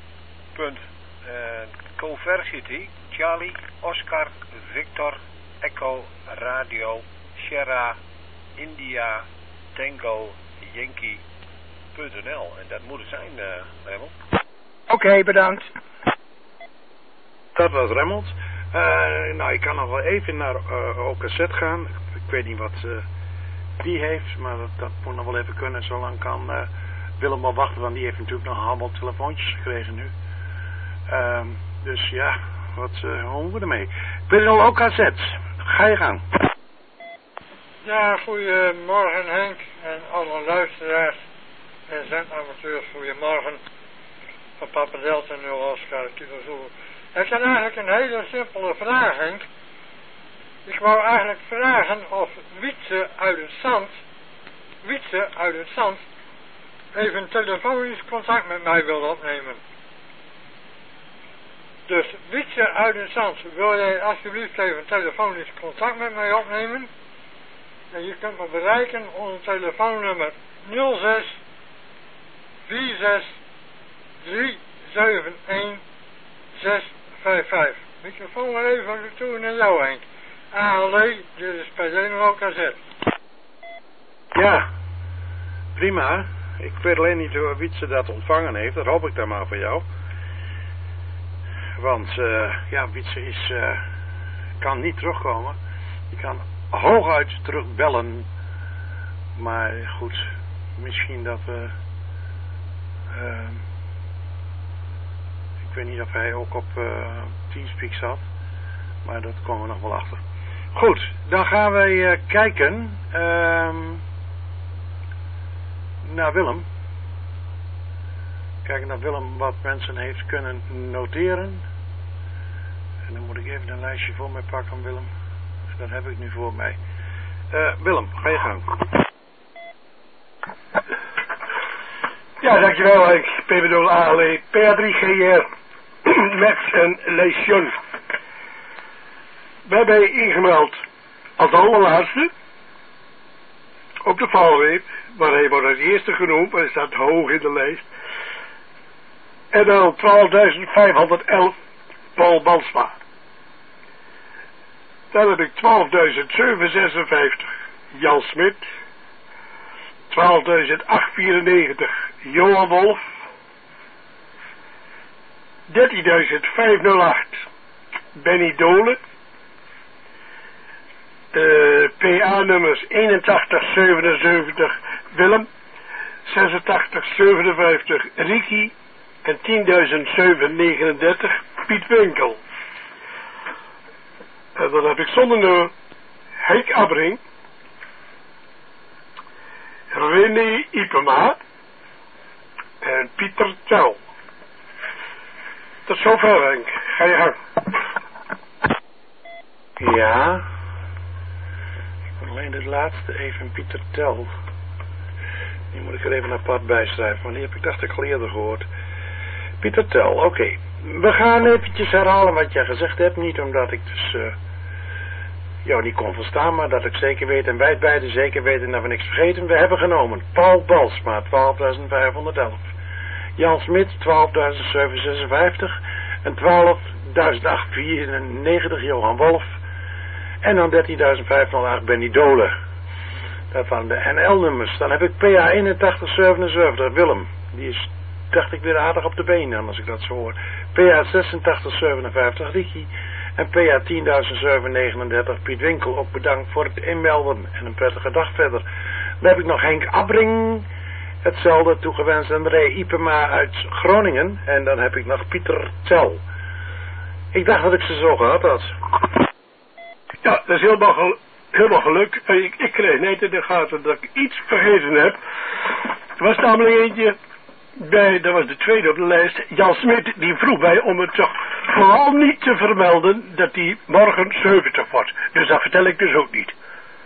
Speaker 7: Conversity, Charlie, Oscar, Victor, Echo, Radio, Sierra, India, Tango, Yankee punt n l. En dat moet het zijn, uh, Remmel.
Speaker 6: Oké, okay, bedankt.
Speaker 1: Dat was Remmelt. Uh, nou, ik kan nog wel even naar uh, O K Z gaan. Ik weet niet wat uh, die heeft, maar dat, dat moet nog wel even kunnen. Zolang kan uh, Willem wel wachten, want die heeft natuurlijk nog allemaal telefoontjes gekregen nu. Um, dus ja, wat uh, hoe moeten we ermee? P N O O K Z, ga je gang.
Speaker 8: Ja, goedemorgen Henk en alle luisteraars en zendamateurs, goedemorgen. Van Papa Delta nul Oscar Kilo Zulu. Ik heb eigenlijk een hele simpele vraag, Henk. Ik wou eigenlijk vragen of Wietse uit het zand, Wietse uit het zand, even telefonisch contact met mij wil opnemen. Dus Wietse uit het zand, wil jij alsjeblieft even telefonisch contact met mij opnemen? En je kunt me bereiken onder telefoonnummer nul zes vier zes drie zeven een zes vijf vijf. Microfoon maar even toe naar jou, Henk. A L E, dit is P D nul O K Z.
Speaker 1: Ja, prima. Ik weet alleen niet hoe Wietse dat ontvangen heeft. Dat hoop ik dan maar voor jou. Want, uh, ja, Wietse is, uh, kan niet terugkomen. Die kan hooguit terugbellen. Maar goed, misschien dat we... Uh, ik weet niet of hij ook op uh, Teamspeak zat. Maar dat komen we nog wel achter. Goed, dan gaan wij uh, kijken uh, naar Willem. Kijken naar Willem wat mensen heeft kunnen noteren. En dan moet ik even een lijstje voor mij pakken, Willem. Dat heb ik nu voor mij. Uh, Willem, ga je gang.
Speaker 9: Ja, dankjewel. Ik P W O A L E P A drie G R met een lesion. We hebben ingemeld als allerlaatste op de valreep, maar hij wordt als eerste genoemd, maar hij staat hoog in de lijst. En dan twaalfduizend vijfhonderdelf Paul Bansma. Dan heb ik twaalfduizend zevenhonderdzesenvijftig Jan Smit. twaalfduizend achthonderdvierennegentig Johan Wolf. dertienduizend vijfhonderdacht Benny Dolen. Uh, P A-nummers eenentachtig zevenenzeventig Willem. zesentachtig zevenenvijftig Ricky. En tienduizend zevenhonderdnegenendertig Piet Winkel. En dan heb ik zonder nummer Henk Abbring. René Ipema. En Pieter Tel. Tot zover, Henk. Ga je gang.
Speaker 1: Ja. Ik moet alleen dit laatste even Pieter Tel. Die moet ik er even apart bij schrijven, maar die heb ik dacht ik al eerder gehoord. Pieter Tel, oké. Okay. We gaan eventjes herhalen wat jij gezegd hebt. Niet omdat ik dus uh, jou niet kon verstaan, maar dat ik zeker weet en wij beiden zeker weten dat we niks vergeten. We hebben genomen Paul Balsma, twaalfduizend vijfhonderdelf. Jan Smit, twaalfduizend zevenhonderdzesenvijftig. En twaalfduizend achthonderdvierennegentig Johan Wolf. En dan dertienduizend vijfhonderdacht Benny Dolen. Dat waren de N L-nummers. Dan heb ik P A eenentachtig zevenenzeventig Willem. Die is, dacht ik, weer aardig op de benen, als ik dat zo hoor. P A zesentachtig zevenenvijftig Ricky. En P A tienduizend zevenhonderdnegenendertig Piet Winkel. Ook bedankt voor het inmelden. En een prettige dag verder. Dan heb ik nog Henk Abbring. Hetzelfde toegewenst. En Ray Ipema uit Groningen. En dan heb ik nog Pieter Tel. Ik dacht dat ik ze zo gehad had.
Speaker 9: Ja, dat is helemaal, gel helemaal geluk. Ik, ik kreeg net in de gaten dat ik iets vergeten heb. Er was namelijk eentje bij, dat was de tweede op de lijst. Jan Smit, die vroeg mij om het toch vooral niet te vermelden dat hij morgen zeventig wordt. Dus dat vertel ik dus ook niet.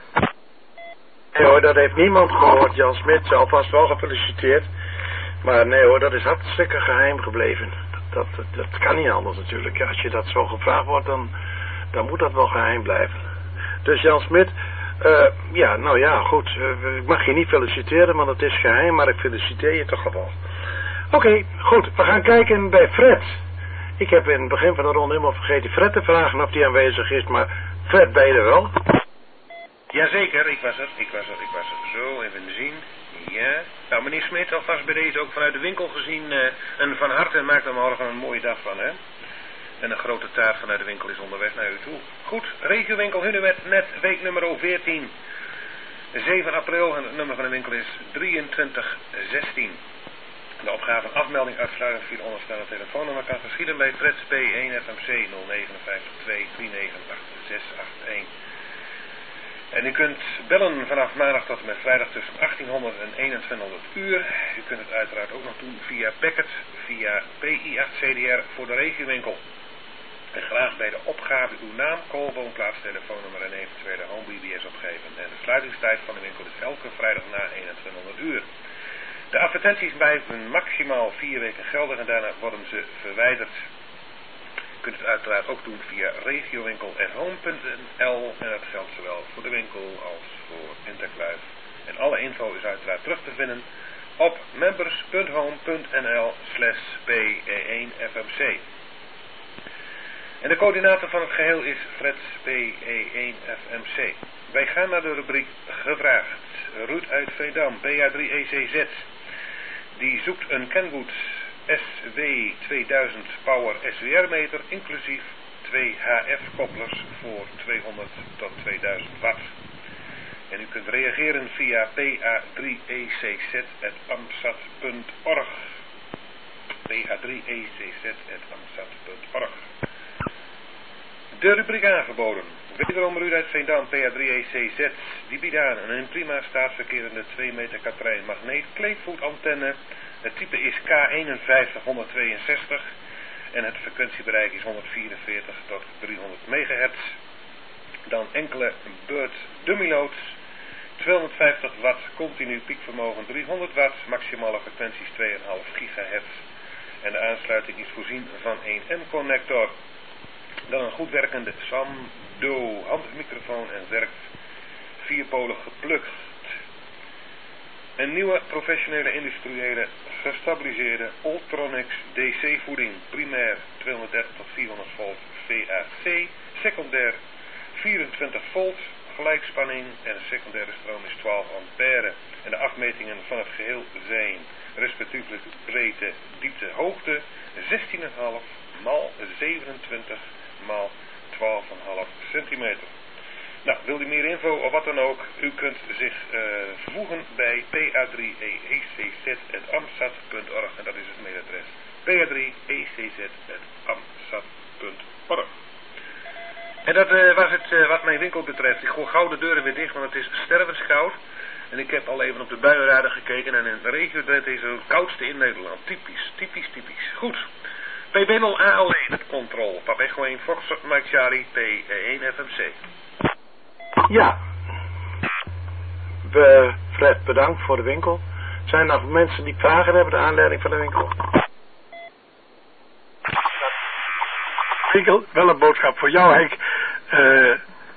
Speaker 1: Nee hoor, dat heeft niemand gehoord. Jan Smit is alvast wel gefeliciteerd. Maar nee hoor, dat is hartstikke geheim gebleven. Dat, dat, dat kan niet anders natuurlijk. Ja, als je dat zo gevraagd wordt, dan, dan moet dat wel geheim blijven. Dus Jan Smit, uh, ja, nou ja, goed. Uh, ik mag je niet feliciteren, want het is geheim, maar ik feliciteer je toch wel. Oké, okay, goed. We gaan kijken bij Fred. Ik heb in het begin van de ronde helemaal vergeten Fred te vragen of die aanwezig is, maar Fred, ben je er wel?
Speaker 10: Jazeker, ik was er, ik was er, ik was er. Zo, even zien. Ja. Nou, meneer Smit, alvast bij deze ook vanuit de winkel gezien. Uh, een van harte maakt er morgen een mooie dag van, hè? En een grote taart vanuit de winkel is onderweg naar u toe. Goed, regiowinkel Hunewet, net week nummer veertien. zeven april en het nummer van de winkel is drieëntwintig zestien. De opgave afmelding uitsluiting via onderstaande telefoonnummer kan geschieden bij Freds P één F M C nul negen vijf twee drie negen acht zes acht een. En u kunt bellen vanaf maandag tot en met vrijdag tussen achttienhonderd en eenentwintighonderd uur. U kunt het uiteraard ook nog doen via Packet, via P I acht C D R voor de regiowinkel. En graag bij de opgave uw naam, koolboomplaats, telefoonnummer en eventuele home B B S opgeven. En de sluitingstijd van de winkel is elke vrijdag na eenentwintighonderd uur. De advertenties blijven maximaal vier weken geldig en daarna worden ze verwijderd. U kunt het uiteraard ook doen via regiowinkel at home punt n l en dat geldt zowel voor de winkel als voor Interkluif. En alle info is uiteraard terug te vinden op members punt home punt n l slash P E één F M C. En de coördinator van het geheel is Freds P E één F M C. Wij gaan naar de rubriek gevraagd. Ruud uit Veendam, B A drie E C Z. Die zoekt een Kenwood S W tweeduizend Power S W R meter, inclusief twee H F koppelers voor tweehonderd tot tweeduizend watt. En u kunt reageren via P A drie E C Z at amsat punt org. P A drie E C Z at amsat punt org. De rubriek aangeboden. Wederom Ruud uit Veendam, P A drie E C Z. Die biedt aan een in prima staat verkerende twee meter Katrijn magneet kleefvoetantenne. Het type is K eenenvijftig honderdtweeënzestig en het frequentiebereik is honderdvierenveertig tot driehonderd megahertz. Dan enkele Bird dummy loads, tweehonderdvijftig watt continu piekvermogen driehonderd watt, maximale frequenties twee komma vijf gigahertz. En de aansluiting is voorzien van een M-connector. Dan een goed werkende Samdo handmicrofoon en werkt vierpolig geplukt. Een nieuwe professionele industriële gestabiliseerde Ultronics D C voeding, primair tweehonderddertig tot vierhonderd volt V A C, secundair vierentwintig volt, gelijkspanning en de secundaire stroom is twaalf ampère. En de afmetingen van het geheel zijn respectievelijk breedte, diepte, hoogte zestien komma vijf maal zevenentwintig maal twaalf komma vijf centimeter. Nou, wil u meer info of wat dan ook, u kunt zich uh, vervoegen bij P A drie E C Z at amsat punt org en dat is het mailadres P A drie E C Z at amsat punt org. En dat uh, was het uh, wat mijn winkel betreft. Ik gooi gauw de deuren weer dicht, want het is stervenskoud. En ik heb al even op de buienradar gekeken en in de regio Drenthe is het koudste in Nederland. Typisch, typisch, typisch. Goed. P B nul A L E, control. Pap Echo één Fox Mike Charlie, P E één F M C.
Speaker 1: Ja. we, Fred, bedankt voor de winkel. Zijn er nog mensen die vragen hebben, de aanleiding van de winkel?
Speaker 9: Winkel, wel een boodschap voor jou, Henk. Uh,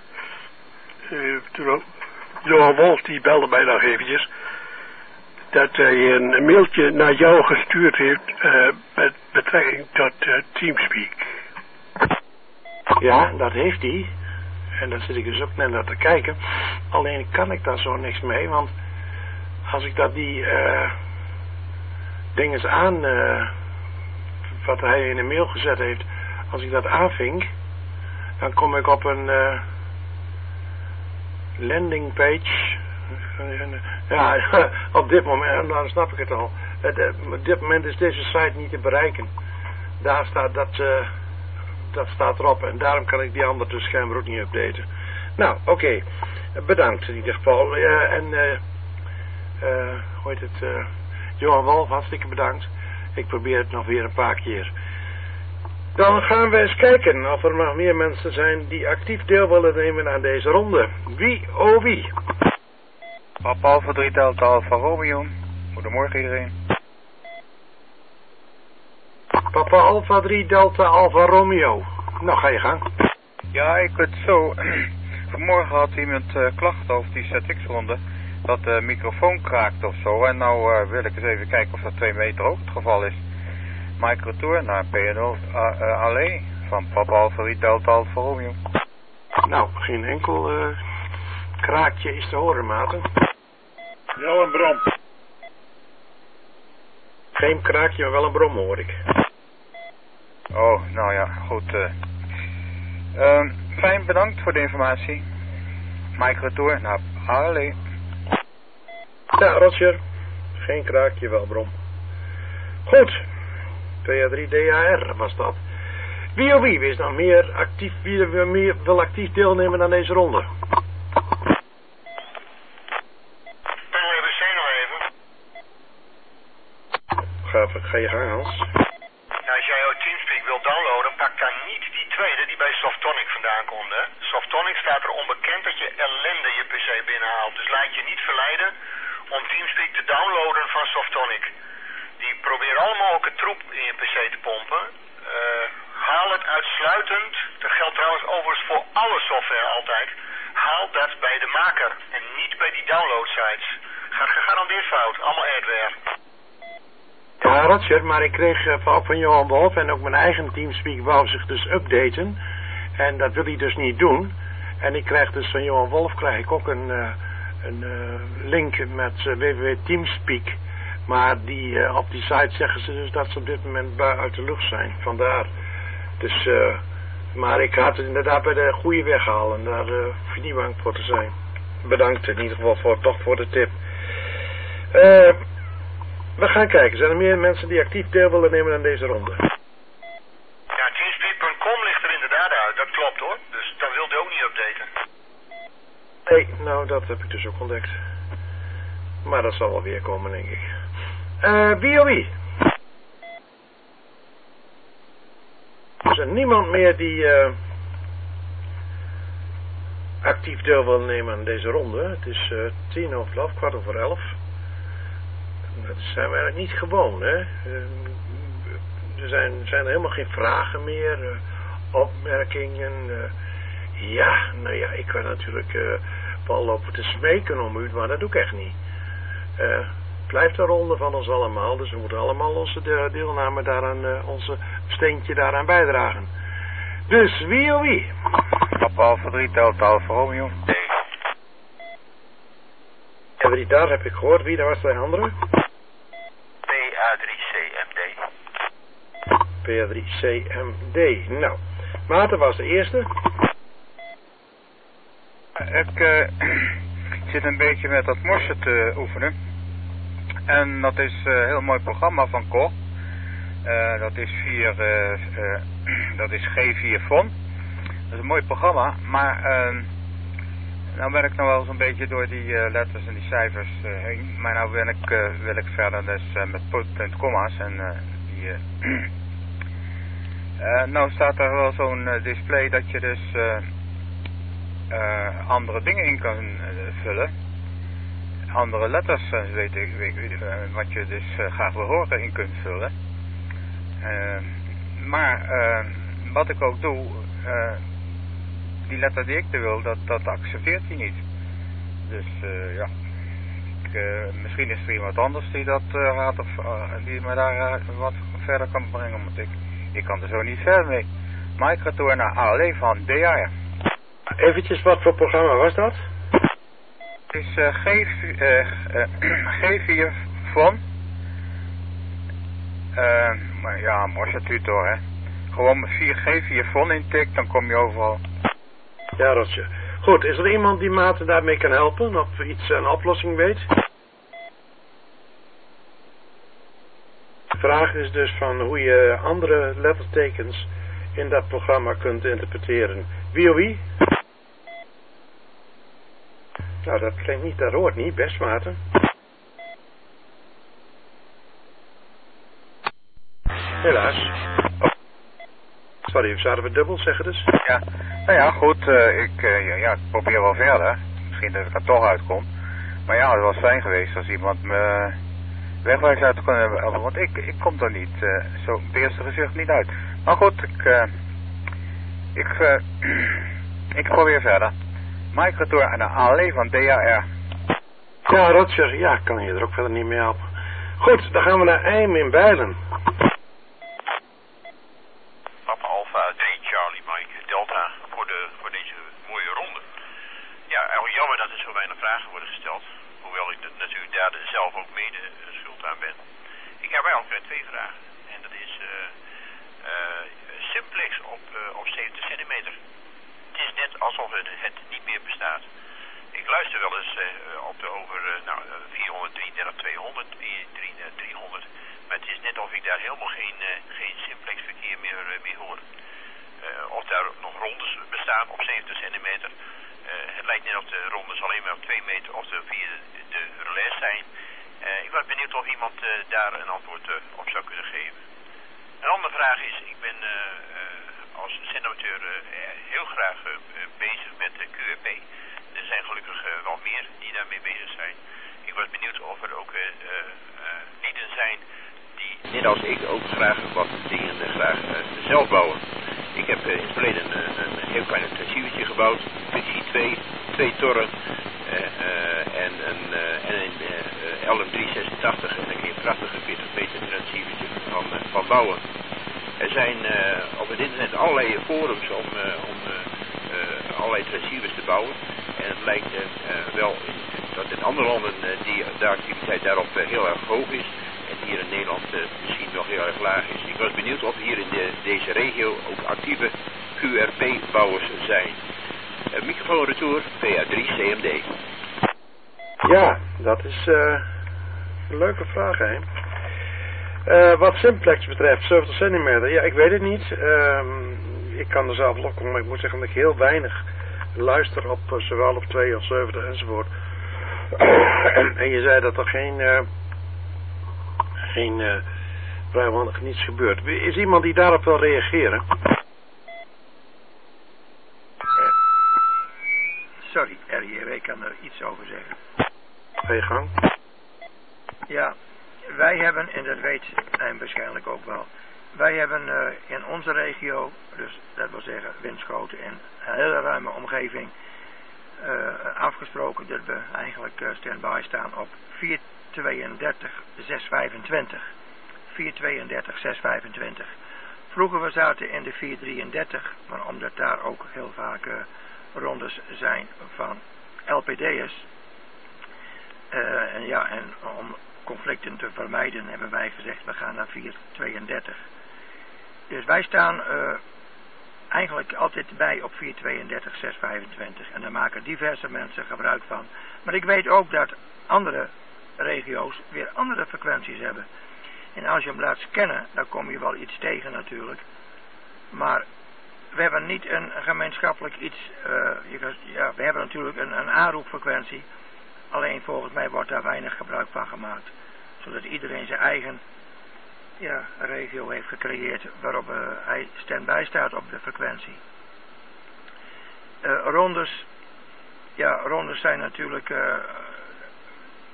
Speaker 9: uh, Johan Wolf, die belde mij nog eventjes. Dat hij een mailtje naar jou gestuurd heeft uh, met betrekking tot uh, Teamspeak.
Speaker 1: Ja, dat heeft hij. En daar zit ik dus ook net naar te kijken. Alleen kan ik daar zo niks mee, want als ik dat die uh, dinges aan, uh, wat hij in een mail gezet heeft, als ik dat aanvink, dan kom ik op een uh, landing page. Ja, op dit moment, dan snap ik het al. Op dit moment is deze site niet te bereiken. Daar staat dat, uh, dat staat erop en daarom kan ik die andere dus schijnbaar ook niet updaten. Nou, oké. Okay. Bedankt in ieder geval. Uh, en, uh, uh, hoe heet het, uh, Johan Wolf, hartstikke bedankt. Ik probeer het nog weer een paar keer. Dan gaan we eens kijken of er nog meer mensen zijn die actief deel willen nemen aan deze ronde. Wie, oh wie?
Speaker 11: Papa Alpha drie Delta Alpha Romeo. Goedemorgen iedereen.
Speaker 1: Papa Alpha drie Delta Alpha Romeo. Nou, ga je gang.
Speaker 11: Ja, ik het zo. Vanmorgen had iemand uh, klachten over die Z X-ronde. Dat de microfoon kraakt of zo. En nou uh, wil ik eens even kijken of dat twee meter ook het geval is. Mike retour naar P nul uh, uh, Allee van Papa Alpha drie Delta Alpha Romeo.
Speaker 1: Nou, geen enkel uh, kraakje is te horen, maten.
Speaker 2: Wel een brom.
Speaker 1: Geen kraakje, maar wel een brom hoor ik.
Speaker 11: Oh, nou ja, goed. Uh, uh, fijn, bedankt voor de informatie. Mike retour naar Allee.
Speaker 1: Ja, Roger. Geen kraakje, wel brom. Goed. P A drie D A R was dat. Wie of wie is nog meer actief, wie er meer wil actief deelnemen aan deze ronde? Ga, ga je gang, Hans.
Speaker 4: Nou, als jij jouw Teamspeak wilt downloaden, pak dan niet die tweede die bij Softonic vandaan komt, hè. Softonic staat er onbekend dat je ellende je P C binnenhaalt. Dus laat je niet verleiden om Teamspeak te downloaden van Softonic. Die proberen allemaal mogelijke troep in je P C te pompen. Uh, haal het uitsluitend, dat geldt trouwens overigens voor alle software altijd. Haal dat bij de maker en niet bij die downloadsites. Gaat gegarandeerd fout, allemaal adware.
Speaker 1: Ja, Roger, maar ik kreeg uh, van, van Johan Wolf en ook mijn eigen Teamspeak wou zich dus updaten. En dat wil hij dus niet doen. En ik krijg dus van Johan Wolf krijg ik ook een, uh, een uh, link met uh, w w w punt teamspeak. Maar die, uh, op die site zeggen ze dus dat ze op dit moment uit de lucht zijn. Vandaar. Dus, uh, maar ik had het inderdaad bij de goede weg halen. Daar uh, hoef je niet bang voor te zijn. Bedankt in ieder geval voor, toch voor de tip. Uh, we gaan kijken. Zijn er meer mensen die actief deel willen nemen aan deze ronde?
Speaker 4: Ja, teamspeak punt com ligt er inderdaad uit. Dat klopt hoor. Dus dan wilt u ook niet updaten.
Speaker 1: Nee, nou dat heb ik dus ook ontdekt. Maar dat zal wel weer komen, denk ik. Uh, wie of wie? Er is niemand meer die uh, actief deel wil nemen aan deze ronde. Het is uh, tien over elf, kwart over elf. Dat zijn we eigenlijk niet gewoon, hè. Uh, er zijn, zijn er helemaal geen vragen meer, uh, opmerkingen. Uh, ja, nou ja, ik kan natuurlijk uh, wel lopen te smeken om u, maar dat doe ik echt niet. Uh, het blijft een ronde van ons allemaal, dus we moeten allemaal onze de, deelname daaraan, uh, onze steentje daaraan bijdragen. Dus wie of wie?
Speaker 11: Papa Alpha drie Delta Alpha Romeo.
Speaker 1: En die daar heb ik gehoord, wie, daar was de andere?
Speaker 12: P A drie C M D.
Speaker 1: P A drie C M D, nou. Maarten was de eerste.
Speaker 11: Ik uh, zit een beetje met dat morsen te oefenen. En dat is een uh, heel mooi programma van Cor. Uh, dat is vier, uh, uh, dat is G vier Fon. Dat is een mooi programma, maar uh, nou ben ik nog wel zo'n beetje door die uh, letters en die cijfers uh, heen. Maar nou wil ik, uh, wil ik verder dus uh, met punt, komma's en uh, die... Uh, uh, nou staat er wel zo'n uh, display dat je dus uh, uh, andere dingen in kan uh, vullen. andere letters, uh, weet ik, weet, uh, wat je dus uh, graag wil horen in kunt vullen. Uh, maar uh, wat ik ook doe, uh, die letter die ik er wil, dat, dat accepteert hij niet. Dus uh, ja, ik, uh, misschien is er iemand anders die dat uh, raadt of uh, die me daar uh, wat verder kan brengen, want ik, ik kan er zo niet verder mee. Maar ik ga door naar A L E van D A R.
Speaker 9: Eventjes, wat voor programma was dat?
Speaker 11: Het is uh, G, uh, uh, G vier van, uh, maar ja, Morsatutor, hè. Gewoon met vier G vier van intikt, dan kom je overal.
Speaker 9: Ja, Rotje. Goed, is er iemand die Maarten daarmee kan helpen? Of iets, een oplossing weet? De vraag is dus van hoe je andere lettertekens in dat programma kunt interpreteren. Wie of wie? Nou, dat klinkt niet, dat hoort niet, best Maarten. Helaas. Sorry, zouden we dubbel zeggen dus?
Speaker 11: Ja, nou ja, goed, uh, ik, uh, ja, ja, ik probeer wel verder. Misschien dat ik er toch uitkom. Maar ja, het was fijn geweest als iemand me wegwijs uit kon hebben. Want ik, ik kom er niet, uh, zo op het eerste gezicht niet uit. Maar goed, ik, uh, ik, uh, ik probeer verder. Mike gaat door naar A L E van D A R.
Speaker 9: Ja, Roger, ja, kan je er ook verder niet mee helpen. Goed, dan gaan we naar Eim in Bijlen.
Speaker 12: Papa Alpha drie Charlie Mike Delta voor, de, voor deze mooie ronde. Ja, eigenlijk jammer dat er zo weinig vragen worden gesteld. Hoewel ik natuurlijk daar zelf ook mede schuld aan ben. Ik heb eigenlijk twee vragen. En dat is uh, uh, simplex op, uh, op zeventig centimeter. Het is net alsof het, het niet meer bestaat. Ik luister wel eens uh, op de over uh, nou, vierhonderddrieëndertig, tweehonderd, driehonderd. Maar het is net of ik daar helemaal geen, uh, geen simplex verkeer meer, uh, meer hoor. Uh, of daar nog rondes bestaan op zeventig centimeter. Uh, het lijkt net of de rondes alleen maar op twee meter of de via de, de relais zijn. Uh, ik was benieuwd of iemand uh, daar een antwoord uh, op zou kunnen geven. Een andere vraag is, ik ben uh, uh, als zendauteur uh, heel graag uh, bezig met de Q R P. Er zijn gelukkig uh, wel meer die daarmee bezig zijn. Ik was benieuwd of er ook uh, uh, lieden zijn die, net als ik, ook graag wat dingen uh, graag uh, zelf bouwen. Ik heb uh, in het verleden een, een heel klein transceivertje gebouwd, Pixie twee, twee torren uh, uh, en een, uh, en een uh, L M driehonderdzesentachtig en een keer prachtige veertig meter transceivertje van, uh, van bouwen. Er zijn uh, op het internet allerlei forums om, uh, om uh, uh, allerlei transceivers te bouwen. En het lijkt uh, uh, wel in, dat in andere landen uh, die, de activiteit daarop uh, heel erg hoog is. En hier in Nederland uh, misschien nog heel erg laag is. Ik was benieuwd of hier in de, deze regio ook actieve Q R P-bouwers zijn. Uh, microfoon retour, P A drie C M D.
Speaker 9: Ja, dat is uh, een leuke vraag, hè. Uh, wat simplex betreft, zeventig centimeter, ja, ik weet het niet. Uh, ik kan er zelf op komen, maar ik moet zeggen dat ik heel weinig luister op, uh, zowel op twee of zeventig enzovoort. En je zei dat er geen, uh, geen uh, vrijwel niets gebeurt. Is iemand die daarop wil reageren?
Speaker 6: Uh, sorry, R J W kan er iets over zeggen.
Speaker 9: Ga je gang.
Speaker 6: Ja. Wij hebben, en dat weet hij waarschijnlijk ook wel, wij hebben uh, in onze regio, dus dat wil zeggen Winschoten en een hele ruime omgeving, uh, afgesproken dat we eigenlijk uh, stand-by staan op vier tweeëndertig zes vijfentwintig. vier tweeëndertig zes vijfentwintig. Vroeger we zaten in de vier drieëndertig, maar omdat daar ook heel vaak uh, rondes zijn van L P D'ers. Uh, en ja, en om conflicten te vermijden hebben wij gezegd we gaan naar vier tweeëndertig. Dus wij staan uh, eigenlijk altijd bij op vier tweeëndertig zes vijfentwintig en daar maken diverse mensen gebruik van. Maar ik weet ook dat andere regio's weer andere frequenties hebben. En als je hem laat scannen, dan kom je wel iets tegen natuurlijk. Maar we hebben niet een gemeenschappelijk iets, uh, je, ja, we hebben natuurlijk een, een aanroepfrequentie. Alleen volgens mij wordt daar weinig gebruik van gemaakt. Zodat iedereen zijn eigen ja, regio heeft gecreëerd waarop uh, hij stand-by staat op de frequentie. Uh, rondes, ja, rondes zijn natuurlijk uh,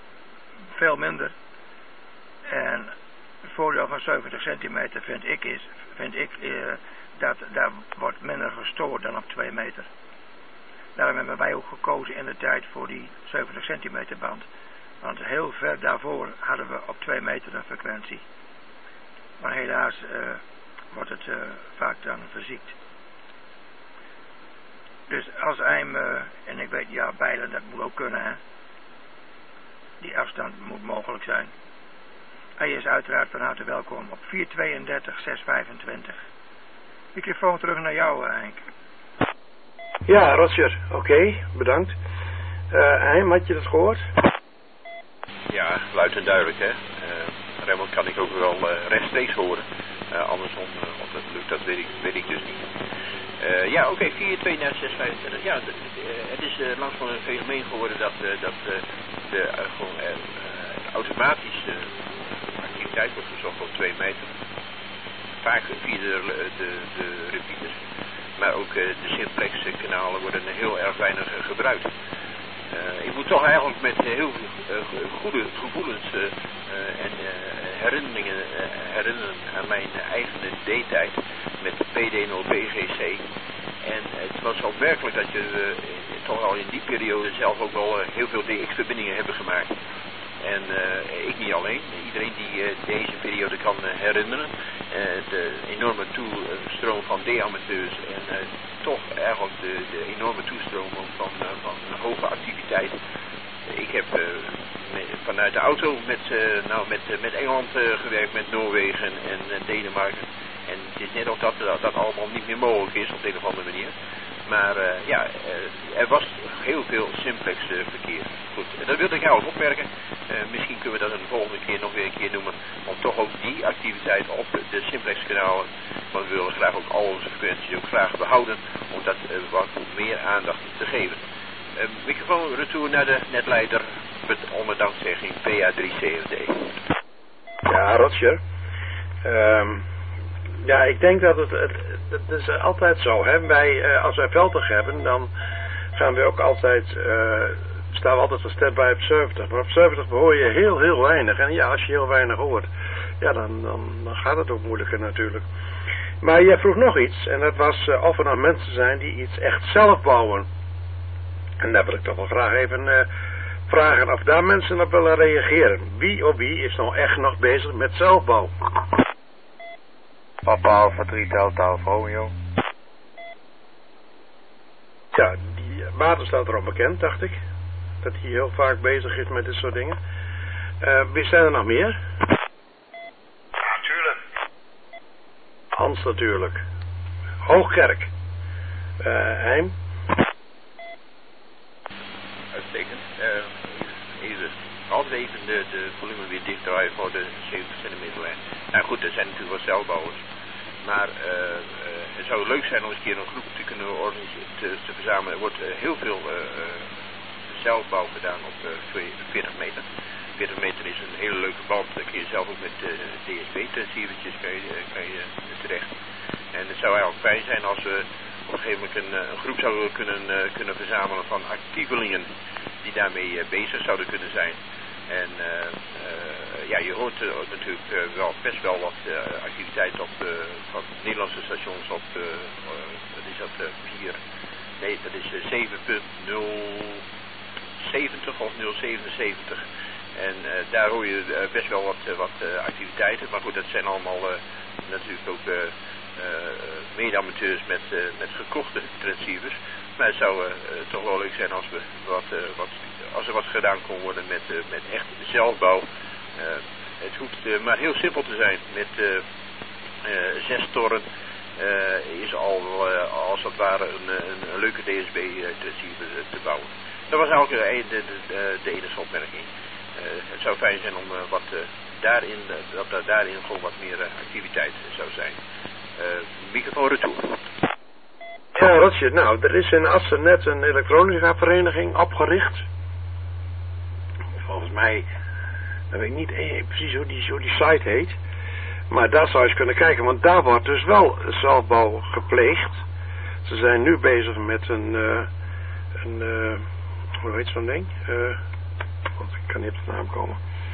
Speaker 6: veel minder. En het voordeel van zeventig centimeter vind ik is, vind ik, uh, dat daar wordt minder gestoord dan op twee meter. Daarom hebben wij ook gekozen in de tijd voor die zeventig centimeter band. Want heel ver daarvoor hadden we op twee meter een frequentie. Maar helaas uh, wordt het uh, vaak dan verziekt. Dus als hij hem, uh, en ik weet, ja, bijlen, dat moet ook kunnen, hè. Die afstand moet mogelijk zijn. Hij is uiteraard van harte welkom op vier tweeëndertig zes vijfentwintig. Microfoon terug naar jou, Henk.
Speaker 9: Ja, Roger. Oké, okay, bedankt. Uh, Hein, had je dat gehoord?
Speaker 12: Ja, luid en duidelijk, hè. Uh, Raymond kan ik ook wel uh, rechtstreeks horen. Uh, andersom, uh, of dat lukt, dat weet ik, weet ik dus niet. Uh, ja, oké, okay, vier tweeëndertig zes vijfentwintig. Ja, d- d- uh, het is uh, langzaam een fenomeen geworden dat, uh, dat uh, de uh, gewoon, uh, uh, automatisch uh, activiteit wordt gezocht op twee meter. Vaak via de, de, de repeaters. Maar ook uh, de simplex kanalen worden heel erg weinig uh, gebruikt. Uh, ik moet toch eigenlijk met uh, heel veel uh, goede gevoelens uh, uh, en uh, herinneringen uh, herinneren aan mijn uh, eigen D-tijd met P D nul B G C. En uh, het was opmerkelijk dat je uh, toch al in die periode zelf ook wel uh, heel veel D X-verbindingen hebben gemaakt. En uh, ik niet alleen, iedereen die uh, deze periode kan uh, herinneren. Uh, de enorme toestroom van D-amateurs en uh, toch eigenlijk de, de enorme toestroom van, uh, van hoge activiteit. Ik heb uh, met, vanuit de auto met, uh, nou, met, uh, met Engeland uh, gewerkt, met Noorwegen en uh, Denemarken. En het is net of dat, dat dat allemaal niet meer mogelijk is op de een of andere manier. Maar uh, ja, uh, er was heel veel simplex uh, verkeer. Goed, dat wilde ik jou ook opmerken. Uh, misschien kunnen we dat een volgende keer nog weer een keer noemen. Om toch ook die activiteit op de simplex kanalen. Want we willen graag ook al onze frequenties ook graag behouden. Om dat uh, wat meer aandacht te geven. Uh, microfoon retour naar de netleider. Onder dankzegging P A drie C F D.
Speaker 9: Ja, Roger. Um, ja, ik denk dat het, het, het is altijd zo. Hè? Wij, uh, als wij veldtig hebben, dan gaan we ook altijd... Uh, staan we altijd gesteld bij op zeventig. Maar op zeventig hoor je heel, heel weinig. En ja, als je heel weinig hoort, ja, dan, dan, dan gaat het ook moeilijker natuurlijk. Maar jij vroeg nog iets. En dat was uh, of er nog mensen zijn die iets echt zelf bouwen. En daar wil ik toch wel graag even uh, vragen of daar mensen op willen reageren. Wie of wie is nou echt nog bezig met zelfbouw?
Speaker 11: Papa Alpha drie Delta Alpha Romeo.
Speaker 9: Ja, die uh, Maarten staat erom bekend, dacht ik. Dat hij heel vaak bezig is met dit soort dingen. Uh, wie zijn er nog meer?
Speaker 4: Natuurlijk.
Speaker 9: Hans natuurlijk. Hoogkerk. Uh, Heim.
Speaker 12: Uitstekend. Uh, even, altijd even de, de volume weer dicht draaien voor de zeventig centimeter lijn. Nou goed, er zijn natuurlijk wel zelfbouwers. Maar uh, uh, het zou leuk zijn om eens een keer een groep te kunnen organiseren, te, te verzamelen. Er wordt uh, heel veel uh, uh, zelfbouw gedaan op uh, veertig meter. veertig meter is een hele leuke band. Daar kun je zelf ook met uh, D S B-transceivertjes kan je, uh, kan je uh, terecht. En het zou eigenlijk fijn zijn als we op een gegeven moment een, een groep zouden kunnen, uh, kunnen verzamelen van actievelingen die daarmee uh, bezig zouden kunnen zijn. En uh, uh, ja, je hoort uh, natuurlijk uh, wel best wel wat uh, activiteit op uh, van Nederlandse stations op, uh, uh, wat is dat, uh, vier, nee, dat is uh, zeven punt nul zeventig of nul zevenenzeventig. En uh, daar hoor je uh, best wel wat, uh, wat uh, activiteiten, maar goed, dat zijn allemaal uh, natuurlijk ook uh, uh, mede-amateurs met, uh, met gekochte transceivers. Maar het zou uh, toch wel leuk zijn als, we wat, uh, wat, als er wat gedaan kon worden met, uh, met echt zelfbouw. Uh, het hoeft uh, maar heel simpel te zijn. Met uh, uh, zes torren uh, is al uh, als het ware een, een, een leuke D S B-transceiver uh, te bouwen. Dat was eigenlijk uh, de, de, de enige opmerking. Uh, het zou fijn zijn om uh, wat uh, daarin, uh, dat er daarin gewoon wat meer uh, activiteit zou zijn. Uh, microfoon retour.
Speaker 9: Ja, Roger, nou, er is in Assen net een elektronica vereniging opgericht. Volgens mij, dan weet ik niet eh, precies hoe die, hoe die site heet. Maar daar zou je eens kunnen kijken, want daar wordt dus wel zelfbouw gepleegd. Ze zijn nu bezig met een, uh, een uh, hoe heet zo'n ding? Uh, ik kan niet op de naam komen.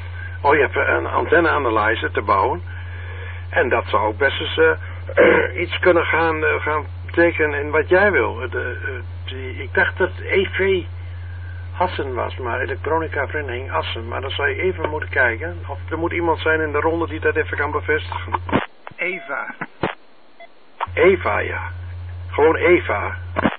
Speaker 1: Oh, je hebt een antenne-analyzer te bouwen. En dat zou ook best eens uh, iets kunnen gaan, uh, gaan betekenen in wat jij wil. De, uh, die, ik dacht dat E V Assen was, maar Elektronica Vereniging Assen. Maar dan zou je even moeten kijken. Of er moet iemand zijn in de ronde die dat even kan bevestigen.
Speaker 6: Eva.
Speaker 1: Eva, ja. Gewoon Eva.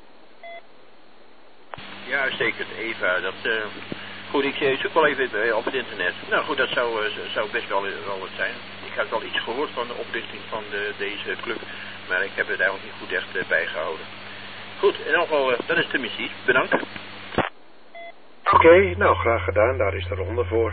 Speaker 12: Ja, uitstekend, Eva. Dat, uh, goed, ik uh, zoek wel even uh, op het internet. Nou goed, dat zou, uh, zou best wel, wel wat zijn. Ik had wel iets gehoord van de oprichting van de, deze club, maar ik heb het eigenlijk niet goed echt uh, bijgehouden. Goed, in elk geval, uh, dat is de missie. Bedankt.
Speaker 1: Oké, okay, nou graag gedaan. Daar is de ronde voor.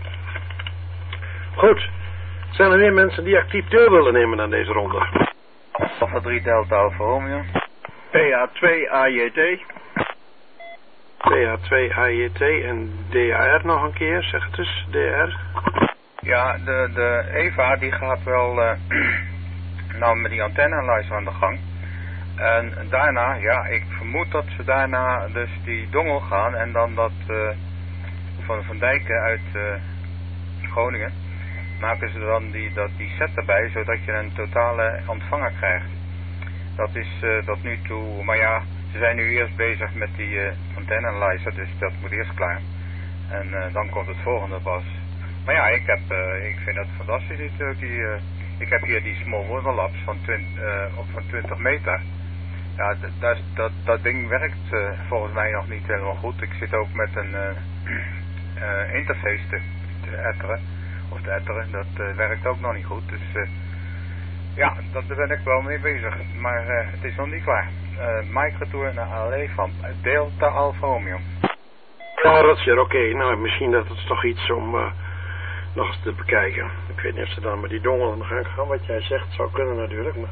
Speaker 1: Goed. Zijn er meer mensen die actief deel willen nemen aan deze ronde?
Speaker 11: Alpha drie Delta Alfa Romeo.
Speaker 9: P A twee A J T.
Speaker 1: P A twee A J T en D A R nog een keer. Zeg het eens, D A R.
Speaker 11: Ja, de, de Eva die gaat wel uh, nou met die antenne-analyzer aan de gang. En daarna, ja, ik vermoed dat ze daarna dus die dongel gaan en dan dat uh, van Van Dijken uit uh, Groningen maken ze dan die, dat, die set erbij, zodat je een totale ontvanger krijgt. Dat is uh, tot nu toe, maar ja, ze zijn nu eerst bezig met die uh, antenne-analyzer, dus dat moet eerst klaar. En uh, dan komt het volgende pas. Maar ja, ik, heb, uh, ik vind het fantastisch natuurlijk. Die, uh, ik heb hier die Small Water Labs van, twintig, uh, van twintig meter. Ja, dat, dat, dat ding werkt uh, volgens mij nog niet helemaal goed. Ik zit ook met een uh, uh, interface te, te etteren. Of te etteren, dat uh, werkt ook nog niet goed. Dus uh, ja, daar ben ik wel mee bezig. Maar uh, het is nog niet klaar. Uh, Mike retour naar A L E van Delta Alfa Romeo.
Speaker 1: Ja, Roger, oké. Okay. Nou, misschien dat het toch iets om uh, nog eens te bekijken. Ik weet niet of ze dan met die dongel aan de gang gaan. Wat jij zegt zou kunnen natuurlijk, maar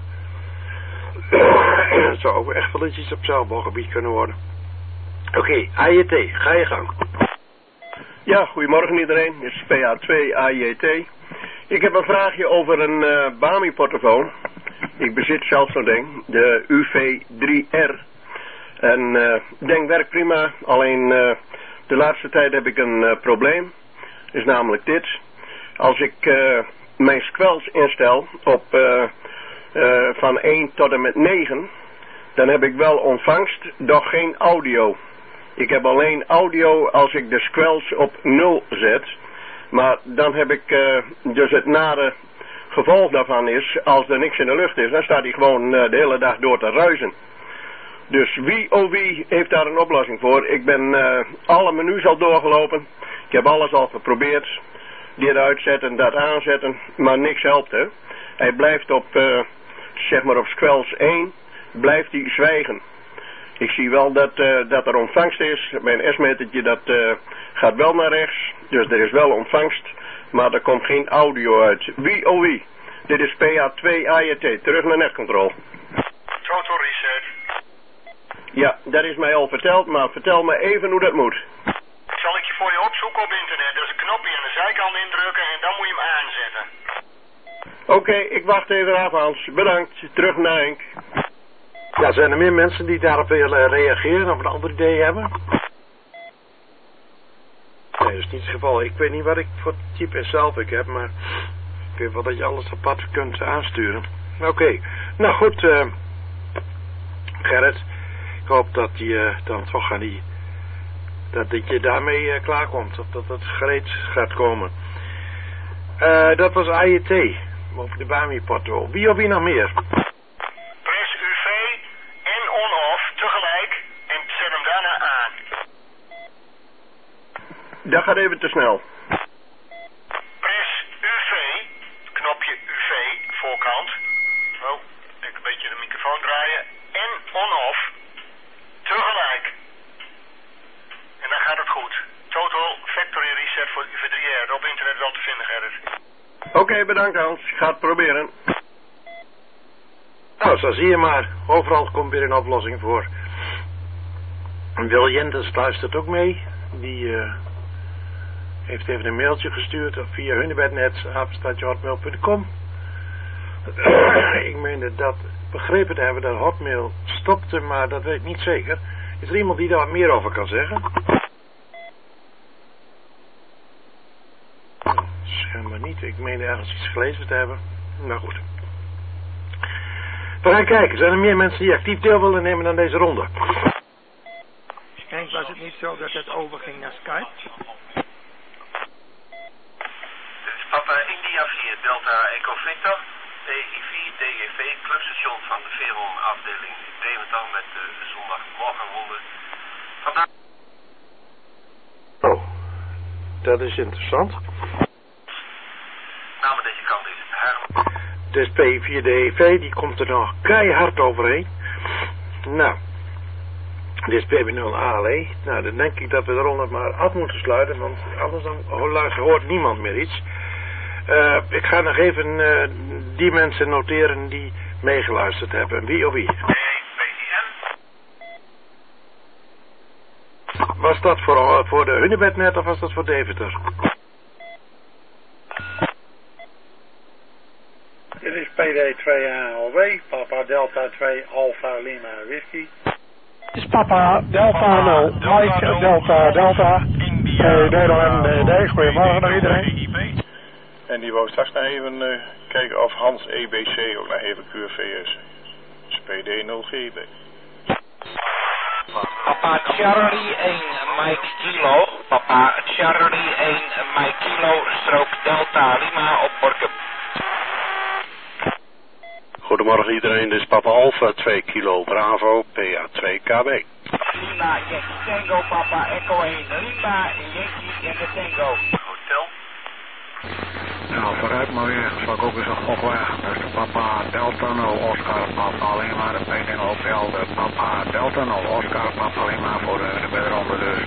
Speaker 1: het zou ook echt wel iets op zeilbalgebied kunnen worden. Oké, okay, A J T, ga je gang.
Speaker 9: Ja, goedemorgen iedereen. Dit is P A twee A J T. Ik heb een vraagje over een uh, Bami-portofoon. Ik bezit zelf zo'n ding, de U V drie R. En uh, ding werkt prima, alleen uh, de laatste tijd heb ik een uh, probleem. Is namelijk dit. Als ik uh, mijn squelch instel op uh, uh, van één tot en met negen, dan heb ik wel ontvangst, doch geen audio. Ik heb alleen audio als ik de squelch op nul zet. Maar dan heb ik uh, dus het nare gevolg daarvan is, als er niks in de lucht is, dan staat hij gewoon uh, de hele dag door te ruisen. Dus wie oh wie heeft daar een oplossing voor? Ik ben uh, alle menus al doorgelopen. Ik heb alles al geprobeerd. Dit uitzetten, dat aanzetten, maar niks helpt, hè. Hij blijft op, uh, zeg maar op squelch één, blijft hij zwijgen. Ik zie wel dat, uh, dat er ontvangst is. Mijn S-metertje dat uh, gaat wel naar rechts. Dus er is wel ontvangst. Maar er komt geen audio uit. Wie oh wie. Dit is P A twee A J T. Terug naar netcontrol.
Speaker 4: Total reset.
Speaker 9: Ja, dat is mij al verteld. Maar vertel me even hoe dat moet.
Speaker 4: Zal ik je voor je opzoeken op internet. Dat is een knopje aan de zijkant indrukken en dan moet je hem aanzetten.
Speaker 9: Oké, okay, ik wacht even af, Hans. Bedankt. Terug naar Henk.
Speaker 1: Ja, zijn er meer mensen die daarop willen reageren of een ander idee hebben? Nee, dat is niet het geval. Ik weet niet wat ik voor type zelf ik heb, maar ik weet wel dat je alles apart kunt aansturen. Oké, okay. Nou goed, uh, Gerrit, ik hoop dat je uh, dan toch aan die, dat, dat je daarmee uh, klaarkomt, of dat het gereed gaat komen. Uh, dat was A J T, over de Bami-porto. Wie of wie nog meer?
Speaker 9: Dat gaat even te snel.
Speaker 4: Press U V, knopje U V, voorkant. Oh, ik een beetje de microfoon draaien. En on-off, tegelijk. En dan gaat het goed. Total factory reset voor U V drie R. Op internet wel te vinden, Gerrit.
Speaker 9: Oké, okay, bedankt Hans. Ik ga het proberen.
Speaker 1: Nou, zo zie je maar. Overal komt weer een oplossing voor. Wil Jentes luistert ook mee. Die uh, heeft even een mailtje gestuurd of via hunebednet, apenstaartje hotmail punt com. Ik meende dat begrepen te hebben dat Hotmail stopte, maar dat weet ik niet zeker. Is er iemand die daar wat meer over kan zeggen? niet. Ik meen ergens iets gelezen te hebben. Nou goed. We gaan kijken. Zijn er meer mensen die actief deel willen nemen aan deze ronde?
Speaker 6: Henk, was het niet zo dat het overging naar Skype?
Speaker 12: Dit is Papa India vier Delta Echo Victor. T I vier D G V, clubstation van de Veron afdeling Deventer met de zondagmorgenronde. Vandaag...
Speaker 1: Oh, dat is interessant.
Speaker 12: Namen deze kant is Herm.
Speaker 1: Dus P I vier D G V, die komt er nog keihard overheen. Nou, dit is P B nul A L E. Nou, dan denk ik dat we de ronde maar af moeten sluiten, want anders dan hoort niemand meer iets. Uh, ik ga nog even uh, die mensen noteren die meegeluisterd hebben. Wie of wie? Was dat voor, voor de Hunebed net of was dat voor Deventer?
Speaker 8: Dit is P D twee A L W, Papa Delta twee Alpha Lima Whisky.
Speaker 13: Dit is Papa Delta nul, Mike Delta Delta, P D N D D. Goedemorgen naar iedereen.
Speaker 14: En die wou straks nog even uh, kijken of Hans E B C ook nog even Q V is. Dus P D nul G B.
Speaker 15: Papa Charlie één Mike Kilo. Papa Charlie één Mike Kilo strook Delta Lima op Borkum.
Speaker 16: Goedemorgen iedereen, dit is Papa Alpha twee Kilo Bravo P A twee K B.
Speaker 15: Lima Yankee Tango, Papa Echo één Lima Yankee in de Tango. Hotel.
Speaker 17: Nou, vooruit maar weer, zal ik ook eens een gok weg. Dat is de Papa Delta nul Oscar Papa Lima, de P D nul P L, de Papa Delta nul Oscar Papa Lima voor de, de bedronde dus.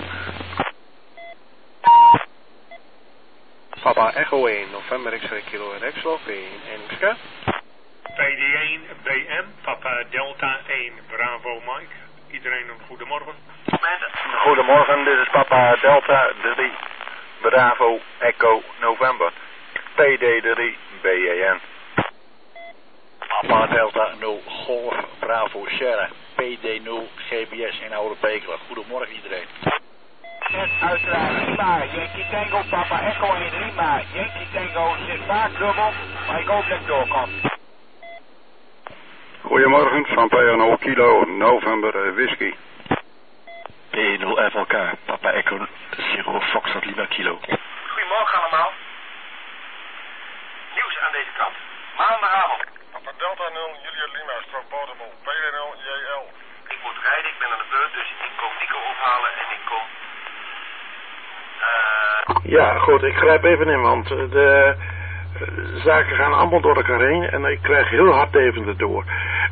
Speaker 10: Papa Echo één, November X-ray Kilo en X-Log één Enska.
Speaker 18: P D één B M, Papa Delta één Bravo Mike. Iedereen een goedemorgen.
Speaker 19: Goedemorgen, dit is Papa Delta drie Bravo Echo November. P D drie B E N.
Speaker 20: Papa Delta nul Golf Bravo Sierra. P D nul G B S in Oude Pekelen. Goedemorgen iedereen.
Speaker 15: En uiteraard Lima, Yankee Tango, Papa Echo één Lima, Yankee Tango zit vaak dubbel, maar ik hoop dat ik doorkom.
Speaker 14: Goedemorgen, van P R nul Kilo, November uh, Whisky.
Speaker 20: P nul F L K, Papa Echo Zero Foxtrot Lima Kilo.
Speaker 12: Goedemorgen allemaal. Nieuws aan deze kant. Maandagavond.
Speaker 14: Papa Delta nul Julia Lima, strook Baltimore, P D nul J L.
Speaker 12: Ik moet rijden, ik ben aan de beurt, dus ik kom Nico ophalen en ik kom... Uh...
Speaker 1: Ja, goed, ik grijp even in, want de uh, zaken gaan allemaal door elkaar heen en ik krijg heel hard Deventer door.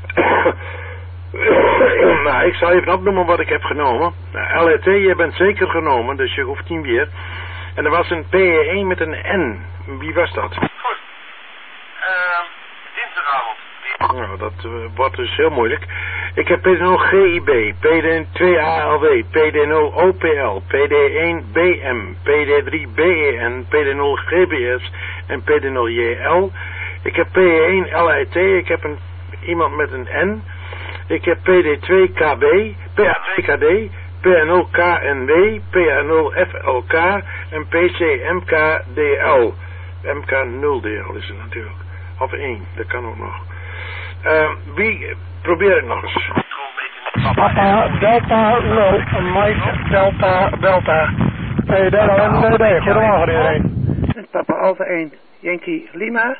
Speaker 1: Nou, ik zal even opnoemen wat ik heb genomen. Nou, L E T, je bent zeker genomen, dus je hoeft niet meer. En er was een P E één met een N. Wie was dat?
Speaker 12: Goed. Uh, dinsdagavond.
Speaker 1: Nou, dat uh, wordt dus heel moeilijk. Ik heb P D nul G I B, P D twee A L W, P D nul O P L, P D één B M, P D drie B E N, P D nul G B S en P D nul J L. Ik heb P E één L I T, ik heb een, iemand met een N. Ik heb P D twee K B, P A twee K D, P A nul K N W, P A nul F L K en P C M K D L. M K nul D L is het natuurlijk. Of één, dat kan ook nog. Uh, wie, probeer het nog eens.
Speaker 13: Papa Delta nul, Mike Delta Delta. P D N D D, goedemorgen iedereen.
Speaker 6: Papa Alpha één, Yankee Lima.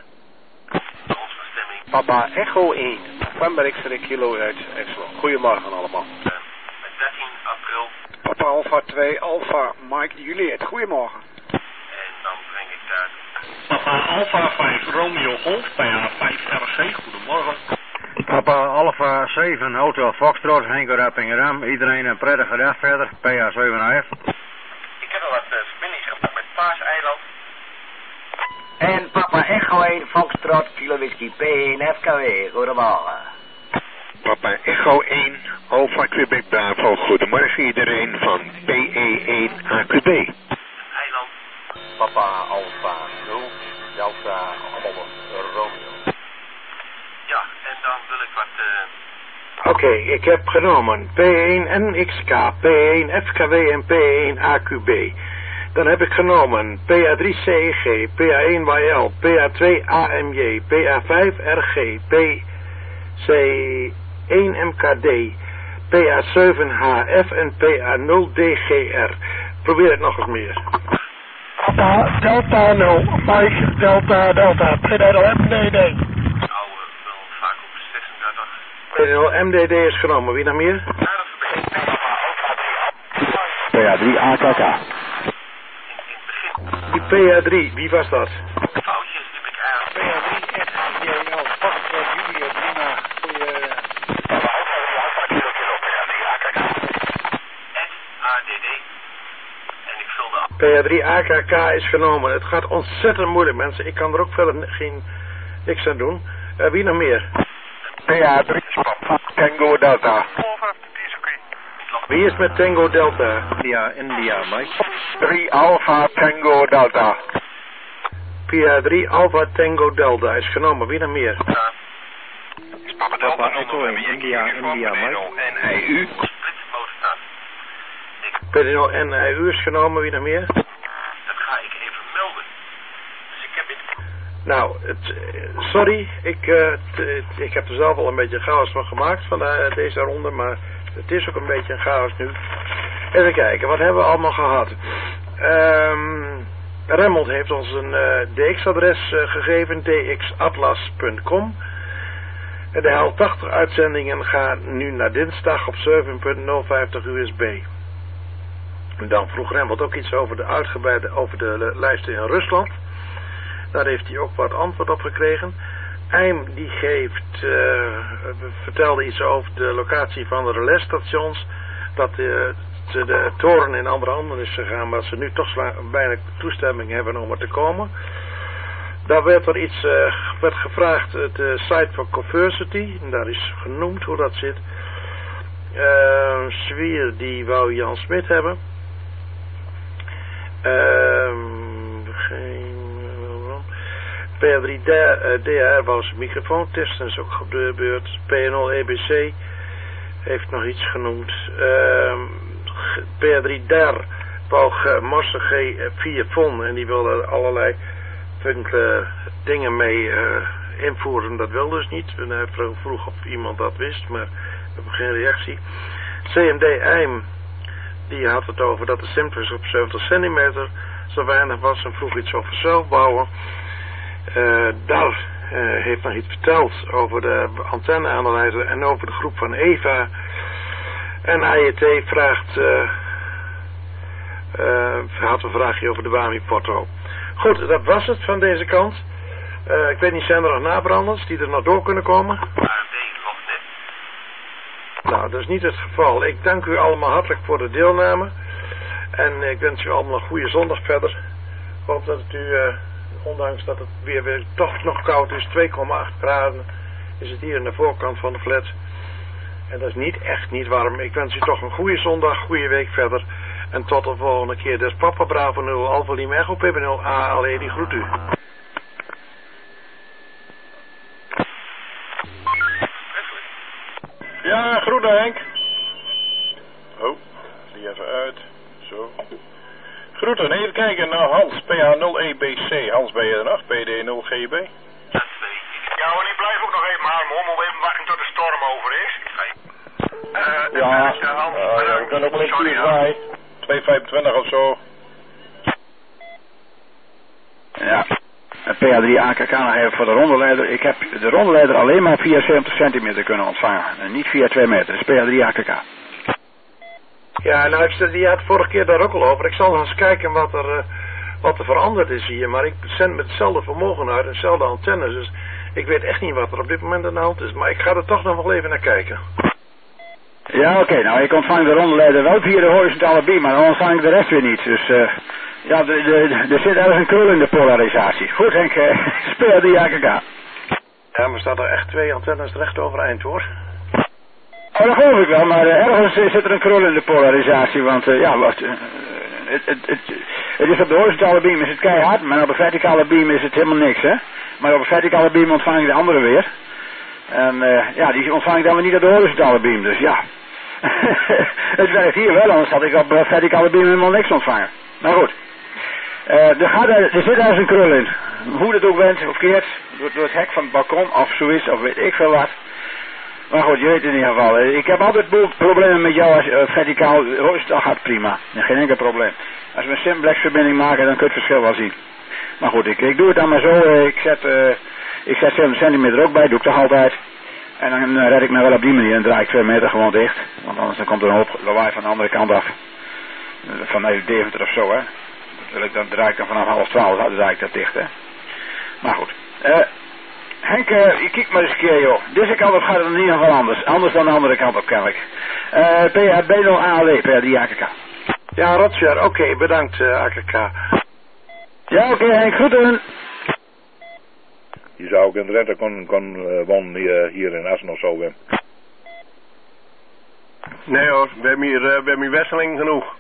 Speaker 10: Papa Echo één, November X-ray Kilo uit Exlo. Goedemorgen allemaal.
Speaker 12: dertien april.
Speaker 2: Papa Alpha twee Alpha Mike Juliet, goedemorgen.
Speaker 12: En dan breng ik daar...
Speaker 18: Papa Alpha vijf Romeo Golf, P A vijf R G, goedemorgen.
Speaker 21: Papa Alpha zeven Hotel Foxtrot, Henk Rappingeram. Iedereen een prettige dag verder, P A zeven A F.
Speaker 12: Ik heb al wat uh, verbindingscontact met Paaseiland.
Speaker 22: En Papa Echo één Foxtrot Kilo Whisky P één F K W, goedemorgen.
Speaker 23: Papa Echo één Alpha Quebec Bravo, goedemorgen iedereen van P E één A Q B.
Speaker 12: Eiland.
Speaker 24: Papa Alpha nul Delta Golf Romeo.
Speaker 12: Ja, en dan wil ik wat... Uh...
Speaker 1: Oké, okay, ik heb genomen P één N X K, P één F K W en P één A Q B. Dan heb ik genomen P A drie C E G, P A één Y L, P A twee A M J, P A vijf R G, P C één M K D, P A zeven H F en P A nul D G R. Probeer het nog eens meer.
Speaker 13: Papa Delta nul, Mike Delta Delta, P D nul M D D.
Speaker 1: P D nul M D D is genomen, wie nog meer?
Speaker 17: P A drie A K K.
Speaker 1: Die P A drie, wie was dat?
Speaker 2: P A drie S J L, Foxtrot Juliet Lima, goeie...
Speaker 1: P A drie A K K is genomen. Het gaat ontzettend moeilijk, mensen. Ik kan er ook verder geen, niks aan doen. Uh, wie nog meer?
Speaker 17: P A drie Tango Delta.
Speaker 1: Wie is met Tango Delta?
Speaker 10: India, India, Mike.
Speaker 17: drie Alpha Tango Delta.
Speaker 1: P A drie Alpha Tango Delta is genomen. Wie nog meer?
Speaker 10: Papa Delta, Echo in India, India, Mike.
Speaker 12: N I U.
Speaker 1: P D nul N I U is genomen. Wie nog meer?
Speaker 12: Dat ga ik even melden. Dus ik heb het...
Speaker 1: Nou, het, sorry. Ik, uh, t, t, ik heb er zelf al een beetje chaos van gemaakt van uh, deze ronde, maar... Het is ook een beetje een chaos nu. Even kijken, wat hebben we allemaal gehad? Um, Remmelt heeft ons een uh, D X-adres uh, gegeven, d x atlas punt com. De H L tachtig uitzendingen gaan nu naar dinsdag op zeven punt nul vijftig U S B. En dan vroeg Remmelt ook iets over de uitgebreide, over de lijsten in Rusland. Daar heeft hij ook wat antwoord op gekregen. Eim die geeft, uh, vertelde iets over de locatie van de relaisstations. Dat uh, ze de toren in andere handen is gegaan, maar ze nu toch bijna toestemming hebben om er te komen. Daar werd er iets uh, werd gevraagd, de site van Conversity, en daar is genoemd hoe dat zit. Uh, Zwier die wou Jan Smit hebben. Uh, geen... P A drie D R wou zijn microfoon testen, is ook gebeurd. P nul E B C heeft nog iets genoemd. Uh, P A drie D R wou Morse G vier Von en die wilde allerlei funkele dingen mee uh, invoeren. Dat wilde dus niet. En hij vroeg of iemand dat wist, maar we hebben geen reactie. C M D Eim die had het over dat de simplers op zeventig centimeter zo weinig was en vroeg iets over zelfbouwen. Uh, daar uh, heeft nog iets verteld over de antenne-analyzer en over de groep van Eva. En A J T vraagt, uh, uh, had een vraagje over de Wami-porto. Goed, dat was het van deze kant. Uh, ik weet niet, zijn er nog nabranders die er nog door kunnen komen? Nou, dat is niet het geval. Ik dank u allemaal hartelijk voor de deelname. En ik wens u allemaal een goede zondag verder. Ik hoop dat het u... Uh, ondanks dat het weer, weer toch nog koud is, twee komma acht graden, is het hier aan de voorkant van de flat. En dat is niet echt niet warm. Ik wens u toch een goede zondag, goede week verder. En tot de volgende keer. Dus Papa Bravo nul, Alpha Lima Echo, P B nul A L E, die groet u.
Speaker 14: Ja, groeten Henk. Oh, die even uit. Zo. Groeten, even kijken naar Hans, P H nul E B C. Hans, ben je er nog? P D nul G B?
Speaker 4: Ja, en ik blijf ook nog even aan, hoor. Moet even wachten tot de storm over is. Uh,
Speaker 14: ja, uh, ja, we kunnen ook wel even draaien. twee vijfentwintig of zo.
Speaker 17: Ja, P A drie A K K nog even voor de rondeleider. Ik heb de rondeleider alleen maar via zeventig centimeter kunnen ontvangen. En niet via twee meter. Dat is P A drie A K K.
Speaker 1: Ja, nou, ik, die had vorige keer daar ook al over. Ik zal nog eens kijken wat er, uh, wat er veranderd is hier. Maar ik zend met hetzelfde vermogen uit en dezelfde antennes. Dus ik weet echt niet wat er op dit moment aan de hand is. Maar ik ga er toch nog wel even naar kijken.
Speaker 17: Ja, oké. Okay, nou, ik ontvang de rondeleider wel via de horizontale beam. Maar dan ontvang ik de rest weer niet. Dus uh, ja, de, de, de, er zit ergens een krul in de polarisatie. Goed, Henk. Uh, speel die A K K.
Speaker 1: Ja, maar staat er echt twee antennes recht overeind, hoor.
Speaker 17: Oh, dat geloof ik wel, maar uh, ergens uh, zit er een krul in de polarisatie, want uh, ja, wat, uh, het, het, het, het is op de horizontale beam is het keihard, maar op de verticale beam is het helemaal niks, hè. Maar op de verticale beam ontvang ik de andere weer. En uh, ja, die ontvang ik dan weer niet op de horizontale beam, dus ja. Het werkt hier wel, anders had ik op de verticale beam helemaal niks ontvangen. Maar goed,
Speaker 21: Uh, er, gaat, er zit ergens een krul in. Hoe dat ook bent, of keert, door, door het hek van het balkon of zoiets, of weet ik veel wat. Maar goed, je weet in ieder geval. Ik heb altijd problemen met jou als uh, verticaal. Dat gaat prima. Geen enkel probleem. Als we een simplex verbinding maken, dan kun je het verschil wel zien. Maar goed, ik, ik doe het dan maar zo. Uh, ik zet, uh, ik zet zeventig centimeter ook bij, doe ik toch altijd. En dan uh, red ik me wel op die manier en draai ik twee meter gewoon dicht. Want anders dan komt er een hoop lawaai van de andere kant af. Uh, vanuit Deventer of zo, hè. Dan, dan draai ik dan vanaf half twaalf, dan draai ik dat dicht, hè. Maar goed. Uh, Henk, uh, je kijkt maar eens een keer, joh. Deze kant op gaat het in ieder geval anders. Anders dan de andere kant op, kennelijk. Uh, B nul A L E, P R die A K K.
Speaker 1: Ja, Roger, oké, okay, bedankt, uh, A K K.
Speaker 21: Ja, oké, okay, Henk, groeten.
Speaker 14: Je zou ook in de rente kon, kon uh, wonen hier, hier in Assen of zo, Wim.
Speaker 3: Nee hoor, we hebben hier, uh, we hebben hier wisseling genoeg.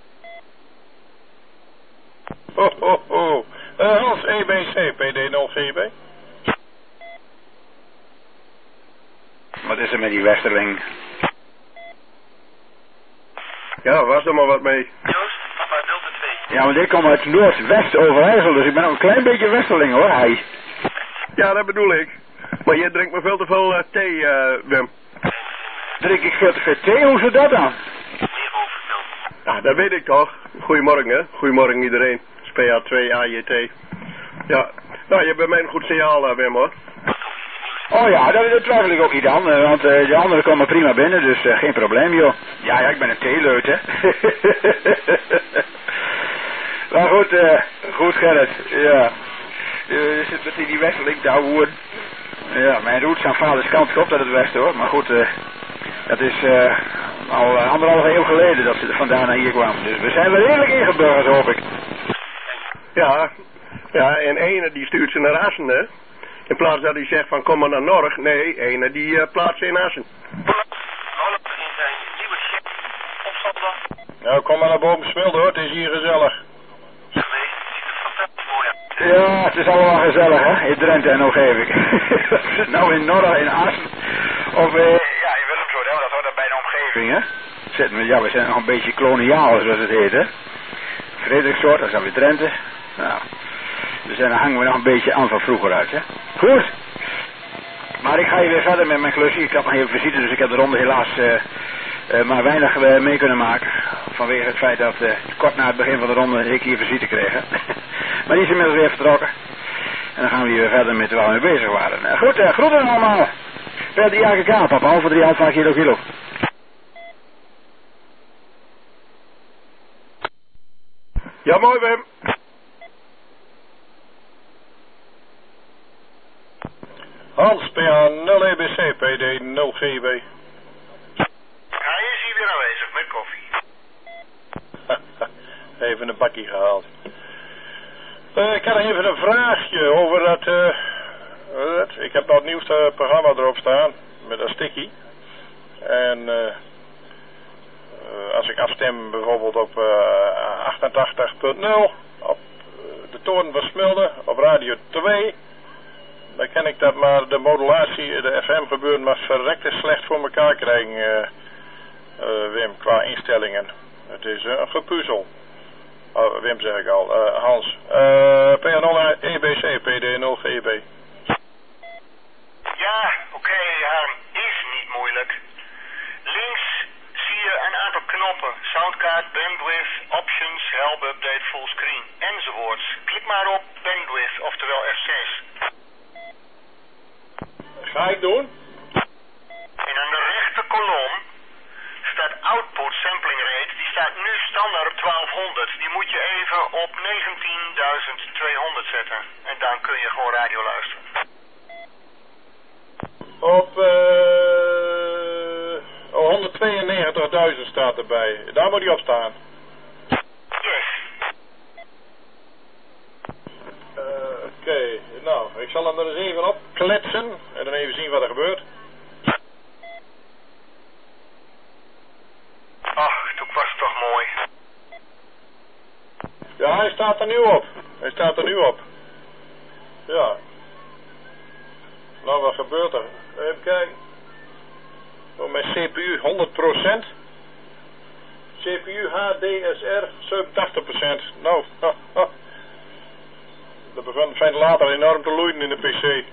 Speaker 14: Ho, ho, ho. Uh, Hans, E B C, P D nul G B.
Speaker 21: Wat is er met die Westerling?
Speaker 3: Ja, was er maar wat mee.
Speaker 12: Joost, papa Delta twee.
Speaker 21: Ja, want ik kom uit Noordwest Overijssel, dus ik ben ook een klein beetje Westerling hoor, hij.
Speaker 3: Ja, dat bedoel ik. Maar jij drinkt maar veel te veel uh, thee, uh, Wim.
Speaker 21: Drink ik veel te veel thee? Hoe zit dat dan?
Speaker 3: Ja, dat weet ik toch. Goedemorgen, hè. Goedemorgen iedereen. S P A twee A J T. Ja, nou, je hebt bij mij een goed signaal, uh, Wim, hoor.
Speaker 21: Oh ja, dat, dat twijfel ik ook niet aan, uh, want uh, de anderen komen prima binnen, dus uh, geen probleem, joh. Ja, ja, ik ben een theeleut, hè. Maar goed, uh, goed Gerrit, ja. Uh, je zit met die Westerling te houden. Ja, mijn roots aan vaders kant klopt uit het westen, hoor. Maar goed, uh, dat is uh, al uh, anderhalve eeuw geleden dat ze er vandaan naar hier kwamen. Dus we zijn wel redelijk ingeburgerd, hoop ik.
Speaker 3: Ja, ja, en ene die stuurt ze naar Assen, hè. In plaats dat hij zegt van kom maar naar Norg. Nee, ene die uh, plaatst ze in Assen.
Speaker 14: Nou, kom maar naar boven Smilde hoor, het is hier gezellig.
Speaker 21: Ja, het is allemaal gezellig, hè, in Drenthe en omgeving. Of het nou in Norg, in Assen, of uh, ja, in Willemshoort, hè, dat hoort dan bij de omgeving, hè. Zitten we, ja, we zijn nog een beetje koloniaal, zoals het heet, hè. Frederikssoort, dat is dan weer Drenthe. Nou, dus dan hangen we nog een beetje aan van vroeger uit, hè. Goed. Maar ik ga hier weer verder met mijn klusje. Ik had nog heel visite, dus ik heb de ronde helaas uh, uh, maar weinig uh, mee kunnen maken. Vanwege het feit dat uh, kort na het begin van de ronde ik hier visite kreeg, hè. Maar die is inmiddels weer vertrokken. En dan gaan we hier weer verder met waar we mee bezig waren. Uh, goed, uh, groeten allemaal. Per die A K K, papa, over drie half kilo kilo.
Speaker 3: Ja, mooi, Wim.
Speaker 14: Hans, P A nul E B C, P D nul G B.
Speaker 4: Hij is hier weer aanwezig met koffie.
Speaker 14: Even een bakkie gehaald. Uh, ik had even een vraagje over dat, uh, dat... Ik heb nou het nieuwste programma erop staan, met een sticky. En uh, uh, als ik afstem bijvoorbeeld op uh, achtentachtig punt nul, op uh, de toren van Smilde, op radio twee... Dan ken ik dat maar de modulatie, de F M gebeuren, maar verrekte slecht voor elkaar krijgen, uh, uh, Wim, qua instellingen. Het is uh, een gepuzzel. Oh, Wim zeg ik al, uh, Hans. Uh, P nul E B C, P D nul G B.
Speaker 4: Ja, oké, okay, Harm, is niet moeilijk. Links zie je een aantal knoppen. Soundcard, bandwidth, options, help, update, fullscreen, enzovoorts. Klik maar op bandwidth, oftewel F zes.
Speaker 14: Ga ik doen?
Speaker 4: En aan de rechter kolom staat output sampling rate. Die staat nu standaard op twaalfhonderd. Die moet je even op negentienduizend tweehonderd zetten. En dan kun je gewoon radio luisteren.
Speaker 14: Op uh, oh, honderdtweeënnegentigduizend staat erbij. Daar moet hij op staan.
Speaker 4: Yes.
Speaker 14: Uh, Oké, okay. Nou, ik zal hem er eens even op kletsen en dan even zien wat er gebeurt.
Speaker 4: Ach, toen was het toch mooi.
Speaker 14: Ja, hij staat er nu op. Hij staat er nu op. Ja. Nou, wat gebeurt er? Even kijken. Oh, mijn C P U honderd procent. C P U H D S R zevenentachtig procent. Nou, Dat begint later enorm te loeien in de P C.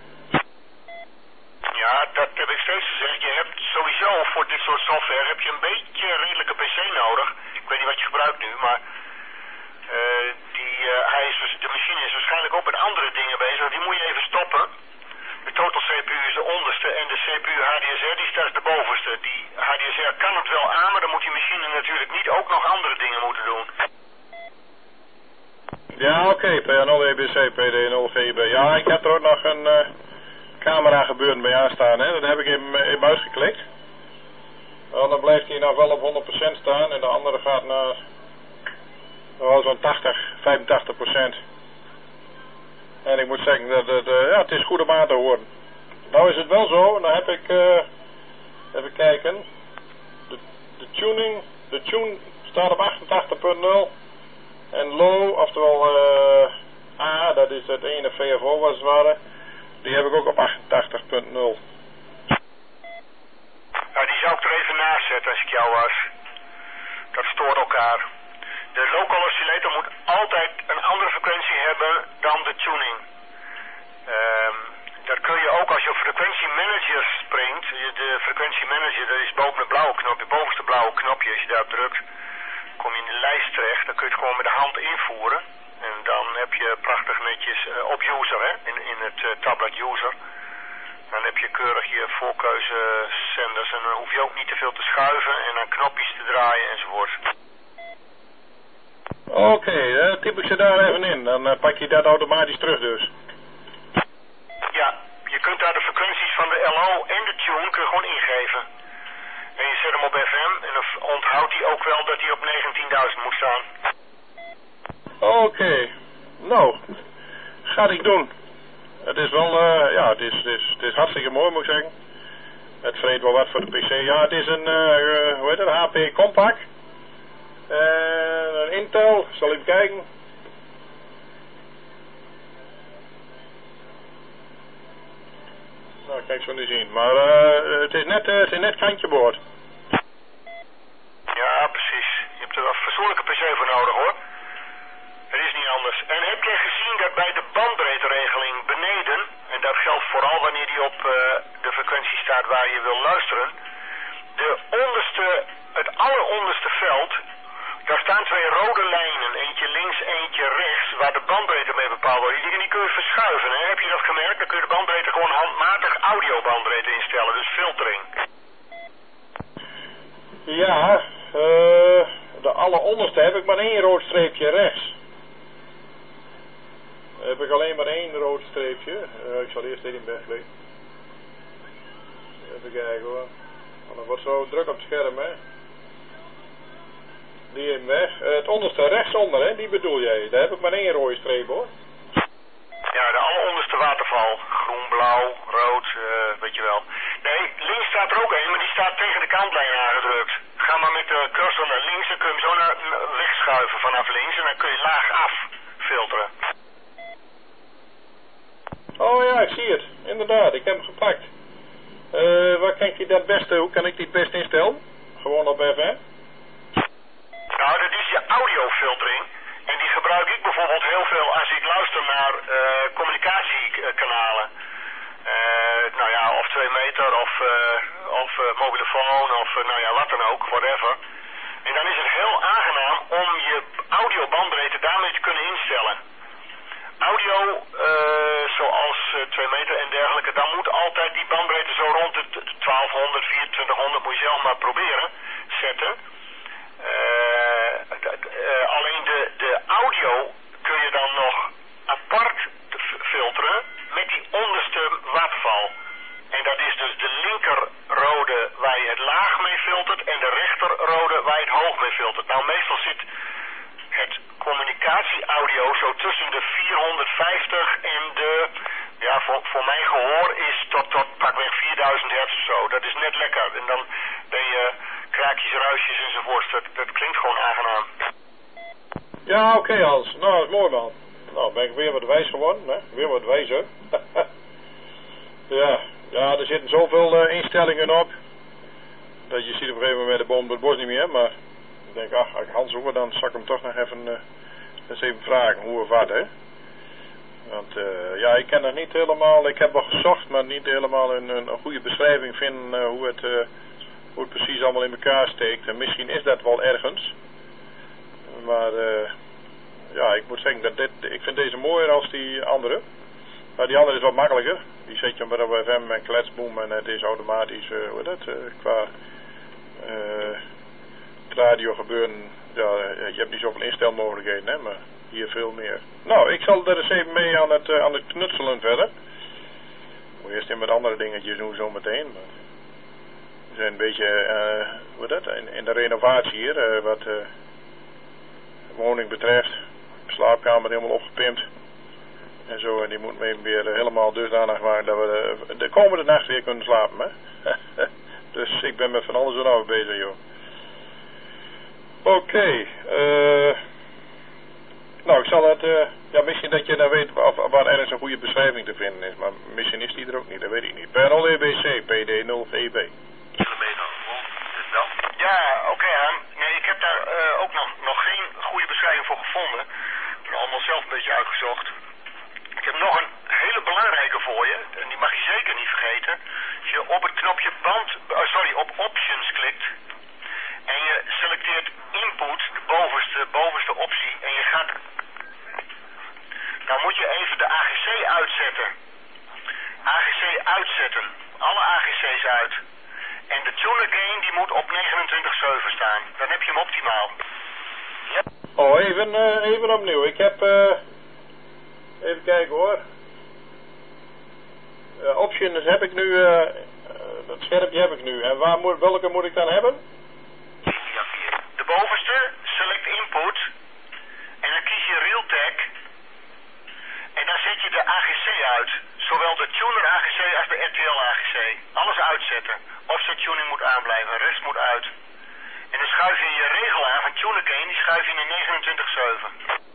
Speaker 4: Ja, dat heb ik steeds gezegd. Je hebt sowieso voor dit soort software heb je een beetje een redelijke P C nodig. Ik weet niet wat je gebruikt nu, maar uh, die, uh, hij is, de machine is waarschijnlijk ook met andere dingen bezig. Die moet je even stoppen. De total C P U is de onderste en de C P U H D S R die staat de bovenste. Die H D S R kan het wel aan, maar dan moet die machine natuurlijk niet ook nog andere dingen moeten doen.
Speaker 14: Ja, oké, okay. P A nul E B C, P D nul G B. Ja, ik heb er ook nog een uh, camera gebeuren bij aanstaan, hè. Dat heb ik in, in muis geklikt. En dan blijft hij nog wel op honderd procent staan en de andere gaat naar wel zo'n tachtig, vijfentachtig procent. En ik moet zeggen dat het, uh, ja, het is goed om aan te horen. Nou is het wel zo, dan heb ik, uh, even kijken, de, de tuning, de tune staat op achtentachtig punt nul en low, oftewel uh, A, dat is het ene V F O was het ware, die heb ik ook op achtentachtig punt nul.
Speaker 4: Nou, die zou ik er even naast zetten als ik jou was. Dat stoort elkaar. De local oscillator moet altijd een andere frequentie hebben dan de tuning. Um, dat kun je ook als je op frequentiemanager springt. De frequentiemanager, dat is boven het blauwe knopje, het bovenste blauwe knopje. Als je daarop drukt, kom je in de lijst terecht. Dan kun je het gewoon met de hand invoeren. En dan heb je prachtig netjes uh, op user, hè, in, in het uh, tablet user. Dan heb je keurig je voorkeuzezenders en dan hoef je ook niet te veel te schuiven en dan knopjes te draaien enzovoort.
Speaker 14: Oké, okay, dan typ ik ze daar even in. Dan uh, pak je dat automatisch terug dus.
Speaker 4: Ja, je kunt daar de frequenties van de L O en de tune kun je gewoon ingeven. En je zet hem op F M en dan onthoudt hij ook wel dat hij op negentienduizend moet staan.
Speaker 14: Oké, okay. Nou, ga ik doen. Het is wel, uh, ja, het is, het, is, het is hartstikke mooi moet ik zeggen. Het vreet wel wat voor de P C. Ja, het is een, uh, hoe heet het, H P Compact. En een Intel, zal even kijken. Nou, kijk zo niet zien. Maar uh, het is net, uh, het is net kantjeboord.
Speaker 4: Ja, precies. Je hebt er een fatsoenlijke P C voor nodig hoor. Het is niet anders. En heb jij gezien dat bij de bandbreedteregeling beneden, en dat geldt vooral wanneer die op uh, de frequentie staat waar je wil luisteren, de onderste, het alleronderste veld, daar staan twee rode lijnen, eentje links, eentje rechts, waar de bandbreedte mee bepaald wordt. Die, die kun je verschuiven, hè? Heb je dat gemerkt? Dan kun je de bandbreedte gewoon handmatig audiobandbreedte instellen, dus filtering.
Speaker 14: Ja, uh, de alleronderste heb ik maar één rood streepje rechts. Heb ik alleen maar één rood streepje. Uh, ik zal eerst even wegleggen. Even kijken hoor. Want dan wordt zo druk op het scherm, hè. Die in weg. Uh, het onderste rechtsonder, hè, die bedoel jij. Daar heb ik maar één rode streep hoor.
Speaker 4: Ja, de alleronderste waterval. Groen, blauw, rood, uh, weet je wel. Nee, links staat er ook één, maar die staat tegen de kantlijn aangedrukt. Ga maar met de cursor naar links en kun je hem zo naar wegschuiven vanaf links en dan kun je laag af filteren.
Speaker 14: Oh ja, ik zie het. Inderdaad, ik heb hem gepakt. Uh, waar kan ik dat beste, hoe kan ik die het best instellen? Gewoon op F M?
Speaker 4: Nou, dat is je audiofiltering. En die gebruik ik bijvoorbeeld heel veel als ik luister naar uh, communicatiekanalen. Uh, nou ja, of twee meter, of, uh, of uh, mobielefoon, of uh, nou ja, wat dan ook, whatever. En dan is het heel aangenaam om je audiobandbreedte daarmee te kunnen instellen. Audio, uh, zoals uh, twee meter en dergelijke, dan moet altijd die bandbreedte zo rond de twaalfhonderd, vierentwintighonderd, moet je zelf maar proberen, zetten. Uh, uh, alleen de, de audio kun je dan nog apart filteren met die onderste wattval. En dat is dus de linkerrode waar je het laag mee filtert en de rechterrode waar je het hoog mee filtert. Nou, meestal zit het communicatieaudio zo tussen de vierhonderdvijftig en de, ja, voor, voor mijn gehoor is tot, tot pakweg vierduizend hertz of zo. Dat is net lekker. En dan ben je kraakjes, ruisjes enzovoorts. Dat, dat klinkt gewoon aangenaam.
Speaker 14: Ja, oké okay, Hans. Nou, dat is mooi man. Nou, ben ik weer wat wijs geworden, hè? Weer wat wijzer. ja, ja, er zitten zoveel uh, instellingen op. Dat je ziet op een gegeven moment de boom door het bos niet meer, maar ik denk, ach, als ik Hans hoor, dan zal ik hem toch nog even, uh, eens even vragen hoe of wat, hè. Want uh, ja, ik ken het niet helemaal, ik heb wel gezocht, maar niet helemaal een, een goede beschrijving vinden uh, hoe, het, uh, hoe het precies allemaal in elkaar steekt. En misschien is dat wel ergens. Maar uh, ja, ik moet zeggen, dat dit, ik vind deze mooier als die andere. Maar die andere is wat makkelijker. Die zet je maar op F M en kletsboom en het is automatisch, uh, hoe dat, uh, qua uh, radio gebeuren. Ja, je hebt niet zoveel instelmogelijkheden, hè, maar hier veel meer. Nou, ik zal er eens even mee aan het, uh, aan het knutselen verder. Moet eerst in met andere dingetjes doen zo meteen. Maar we zijn een beetje, uh, hoe dat, in, in de renovatie hier, uh, wat uh, de woning betreft. De slaapkamer helemaal opgepimpt. En zo, en die moet me even weer uh, helemaal dusdanig maken dat we uh, de komende nacht weer kunnen slapen, hè. Dus ik ben met van alles en nog bezig, joh. Oké, okay, uh, nou ik zal het, uh, ja misschien dat je dan weet waar, waar ergens een goede beschrijving te vinden is, maar misschien is die er ook niet, dat weet ik niet. P nul E B C, P D nul V B.
Speaker 4: Ja, oké okay, Han. Nee, ik heb daar uh, ook nog, nog geen goede beschrijving voor gevonden. Ik heb allemaal zelf een beetje uitgezocht. Ik heb nog een hele belangrijke voor je, en die mag je zeker niet vergeten. Als je op het knopje band, uh, sorry, op options klikt en je selecteert input, de bovenste, bovenste optie, en je gaat, dan moet je even de A G C uitzetten. A G C uitzetten, alle A G C's uit. En de tuner gain die moet op negenentwintig komma zeven staan. Dan heb je hem optimaal. Ja.
Speaker 14: Oh, even, uh, even opnieuw. Ik heb, uh, even kijken hoor. Uh, options heb ik nu, uh, uh, dat scherpje heb ik nu. En waar moet, welke moet ik dan hebben?
Speaker 4: De bovenste, select input. En dan kies je Realtek. En dan zet je de A G C uit. Zowel de tuner A G C als de R T L A G C. Alles uitzetten. Offset tuning moet aanblijven, rest moet uit. En dan schuif je je regelaar van tuner gain, die schuif je naar negenentwintig komma zeven.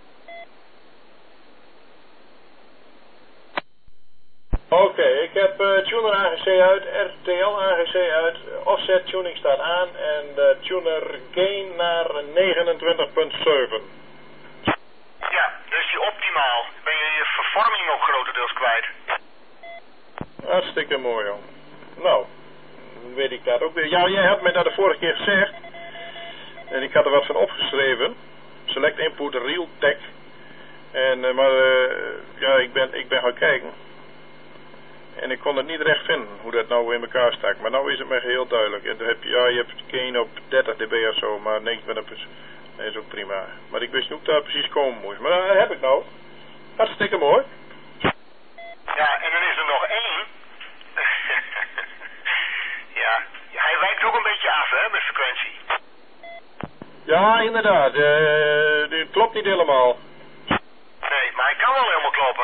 Speaker 14: Oké, okay, ik heb uh, tuner A G C uit, R T L A G C uit, offset tuning staat aan en de tuner gain naar negenentwintig komma zeven.
Speaker 4: Ja, dus die optimaal. Ben je je vervorming ook grotendeels kwijt.
Speaker 14: Hartstikke mooi, joh. Nou, dan weet ik dat ook weer. Ja, jij hebt mij dat de vorige keer gezegd. En ik had er wat van opgeschreven. Select input Realtek. En, uh, maar, uh, ja, ik ben, ik ben gaan kijken. En ik kon het niet recht vinden, hoe dat nou in elkaar stak. Maar nou is het me heel duidelijk. En dan heb je, ja, je hebt gain op dertig dB of zo, maar negenentwintig dat is ook prima. Maar ik wist niet hoe dat precies komen moest. Maar dat heb ik nou. Hartstikke mooi.
Speaker 4: Ja, en dan is er nog één. Ja, hij wijkt ook een beetje af, hè, met frequentie.
Speaker 14: Ja, inderdaad. Uh, dit klopt niet helemaal.
Speaker 4: Nee, maar hij kan wel helemaal kloppen.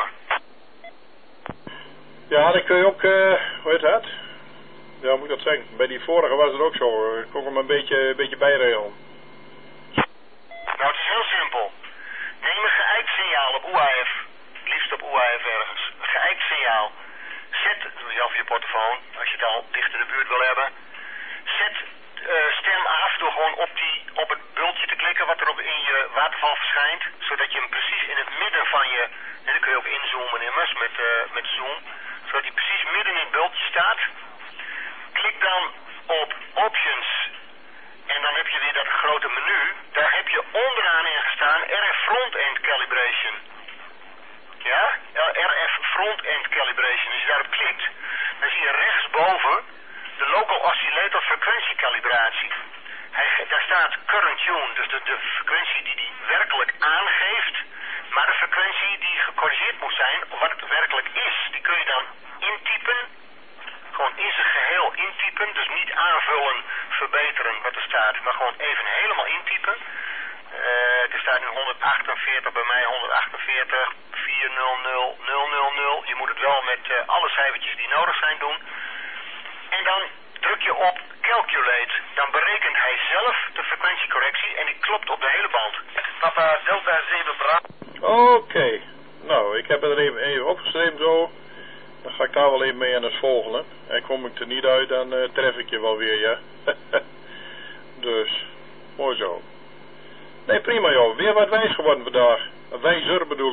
Speaker 14: Ja, dan kun je ook, uh, hoe heet dat? Ja, hoe moet ik dat zeggen? Bij die vorige was het ook zo. Ik kon hem een beetje, een beetje bijregelen.
Speaker 4: Nou, het is heel simpel. Neem een geëikt signaal op U A F. Liefst op U A F ergens. Een geëikt signaal. Zet, doe je af je portofoon, als je het al dicht in de buurt wil hebben. Zet uh, stem af door gewoon op, die, op het bultje te klikken wat er op in je waterval verschijnt. Zodat je hem precies in het midden van je, en dan kun je ook inzoomen immers met, uh, met zoom. Zodat hij precies midden in het bultje staat. Klik dan op options. En dan heb je weer dat grote menu. Daar heb je onderaan in gestaan R F Front-End Calibration. Ja? Ja, R F Front-End Calibration. Als je daarop klikt, dan zie je rechtsboven de Local Oscillator frequentiecalibratie. Hij, daar staat current tune, dus de, de frequentie die die werkelijk aangeeft. Maar de frequentie die gecorrigeerd moet zijn, of wat het werkelijk is, die kun je dan intypen. Gewoon in zijn geheel intypen, dus niet aanvullen, verbeteren wat er staat, maar gewoon even helemaal intypen. Uh, er staat nu honderdachtenveertig bij mij, honderdachtenveertig, vierhonderd, nul nul nul. Je moet het wel met uh, alle cijfertjes die nodig zijn doen. En dan druk je op Calculate. Dan berekent hij zelf de frequentiecorrectie en die klopt op de hele band. Papa Delta zeven Bravo.
Speaker 14: Oké. Okay. Nou, ik heb het er even, even opgeschreven zo. Dan ga ik daar wel even mee aan het volgende. En kom ik er niet uit, dan uh, tref ik je wel weer, ja. Dus, mooi zo. Nee, prima joh. Weer wat wijs geworden vandaag. Wijzer bedoel ik.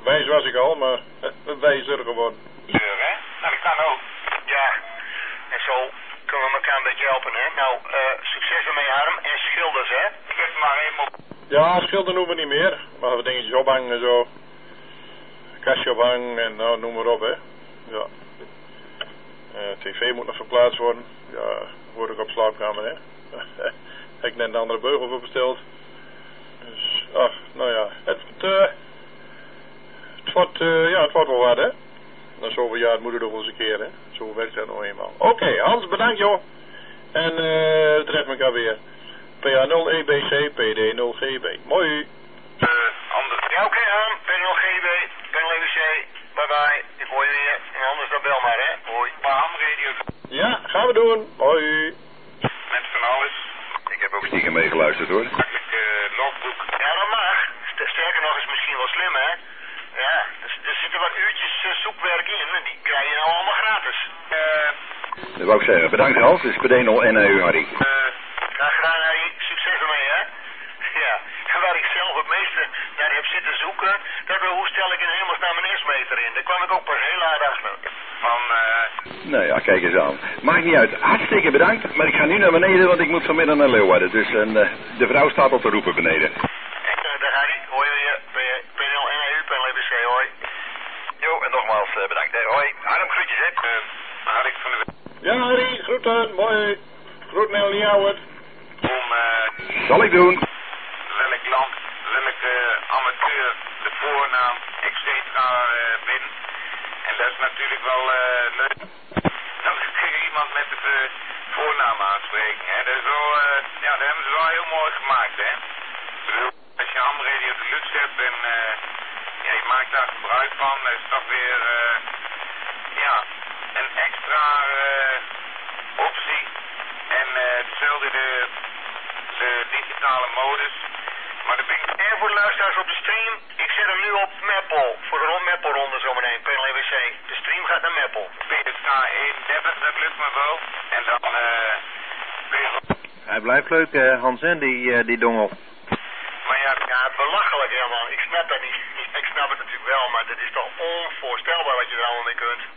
Speaker 14: wijs was ik al, maar wijzer geworden.
Speaker 4: Zeur, hè? Nou, dat kan ook. Ja, en zo kunnen we elkaar een beetje helpen, hè? Nou, uh, succes ermee, Harm. En schilders, hè? Ik heb maar helemaal...
Speaker 14: Ja, schilderen hoeven we niet meer. Maar we dingetjes ophangen en zo. Kastje ophangen en nou, noem maar op, hè. Ja. Uh, tv moet nog verplaatst worden. Ja, word ik op slaapkamer, hè. Heb ik net een andere beugel voor besteld. Dus, ach, nou ja. Het, uh, het wordt, uh, ja, het wordt wel wat, hè. Na zoveel jaar moet het nog wel eens een keer, hè. Zo werkt dat nog eenmaal. Oké, okay, Hans, bedankt, joh. En uh, het treft elkaar weer. P A nul E B C, P D nul G B. Mooi.
Speaker 4: Uh, anders. Ja, oké, okay, Harm. P D nul G B, P D nul E B C. Bye bye. Ik hoor je weer. En anders dan bel maar, hè. Hoi. Maar Ham Radio.
Speaker 14: Ja, gaan we doen. Hoi.
Speaker 4: Met van alles.
Speaker 5: Ik heb ook stiekem meegeluisterd, hoor.
Speaker 4: Makkelijk uh, logboek. Ja, dat mag. Sterker nog is misschien wel slim, hè. Ja, er, er zitten wat uurtjes uh, zoekwerk in en die krijg je nou allemaal gratis. Uh,
Speaker 5: dat wou ik zeggen. Bedankt, Hans. Het is P D nul N U, Harry.
Speaker 4: Uh, graag gedaan, Harry. Succes ermee, hè. Ja, en waar ik zelf het meeste naar heb zitten zoeken, dat was hoe stel ik in hemelsnaam een S-meter in. Daar kwam ik ook pas heel laat achter. Van, uh...
Speaker 5: Nou ja, kijk eens aan. Maakt niet uit. Hartstikke bedankt, maar ik ga nu naar beneden, want ik moet vanmiddag naar Leeuwarden. Dus uh, de vrouw staat op te roepen beneden.
Speaker 4: En uh, daar Harry, hoor je je, P D nul N U, P D nul E B C, hoi.
Speaker 5: Jo, en nogmaals uh, bedankt, hè. Hoi. Harm, groetjes, hè. Uh,
Speaker 4: Harry van de...
Speaker 14: Ja, Harry, groeten, mooi. Groeten naar Ljouwert.
Speaker 4: Om, uh...
Speaker 5: Zal ik doen.
Speaker 4: Welk land, welke uh, amateur, de voornaam, et cetera uh, bin. En dat is natuurlijk wel uh, leuk. Dan kun je iemand met de uh, voornaam aanspreken, hè. Dat is wel, uh, ja, dat hebben ze wel heel mooi gemaakt, hè. Ik bedoel, als je Ham Radio Deluxe hebt en uh, ja, je maakt daar gebruik van, dat is toch weer, uh, ja, een extra uh, optie. En uh, hetzelfde de, de digitale modus. Maar de ben... En voor de luisteraars op de stream, ik zet hem nu op Meppel. Voor de rond Meppel ronde zometeen, P D nul E B C. De stream gaat naar Meppel. P S K eenendertig, dat lukt me wel. En dan, eh... Uh,
Speaker 7: Hij blijft leuk, uh, Hans, en die, uh, die dongel.
Speaker 4: Maar ja, ja, belachelijk helemaal. Ik snap dat niet. Ik snap het natuurlijk wel, maar dat is toch onvoorstelbaar wat je er allemaal mee kunt.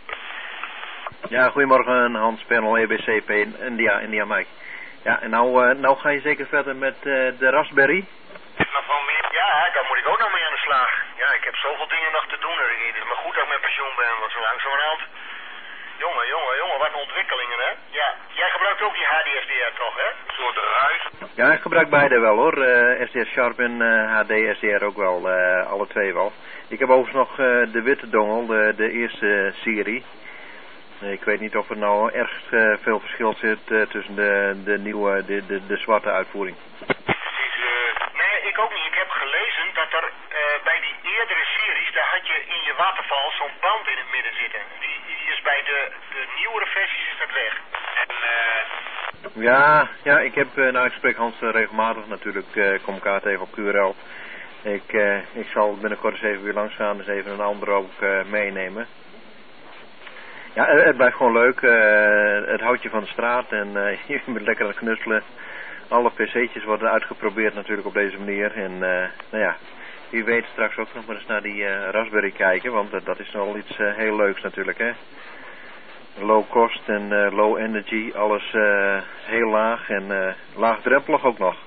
Speaker 7: Ja, goedemorgen Hans, P D nul E B C, P India, India Mike. Ja, en nou, uh, nou ga je zeker verder met uh, de Raspberry?
Speaker 4: Nog wel meer? Ja, daar moet ik ook nog mee aan de slag. Ja, ik heb zoveel dingen nog te doen. Het is maar goed dat ik met pensioen ben, want zo langzamerhand... Jongen, jongen, jongen, wat ontwikkelingen, hè? Ja, jij gebruikt ook die H D S D R toch, hè? Een soort ruis.
Speaker 7: Ja, ik gebruik beide wel, hoor. Uh, S D S Sharp en uh, H D S D R ook wel, uh, alle twee wel. Ik heb overigens nog uh, de witte dongel, de, de eerste uh, serie. Ik weet niet of er nou erg uh, veel verschil zit uh, tussen de, de nieuwe, de, de, de zwarte uitvoering.
Speaker 4: Precies, uh, nee, ik ook niet. Ik heb gelezen dat er uh, bij die eerdere series, daar had je in je waterval zo'n band in het midden zitten. Die, die is bij de, de nieuwere versies is dat weg. En, uh...
Speaker 7: Ja, ja, ik heb, uh, nou ik spreek Hans uh, regelmatig natuurlijk, uh, kom elkaar tegen op Q R L. Ik, uh, ik zal binnenkort eens even weer langs gaan, dus even een ander ook uh, meenemen. Ja, het blijft gewoon leuk. Uh, het houdt je van de straat en uh, je bent lekker aan het knutselen. Alle pc'tjes worden uitgeprobeerd natuurlijk op deze manier. En uh, nou ja, wie weet straks ook nog maar eens naar die uh, Raspberry kijken. Want uh, dat is wel iets uh, heel leuks natuurlijk, hè. Low cost en uh, low energy. Alles uh, heel laag en uh, laagdrempelig ook nog.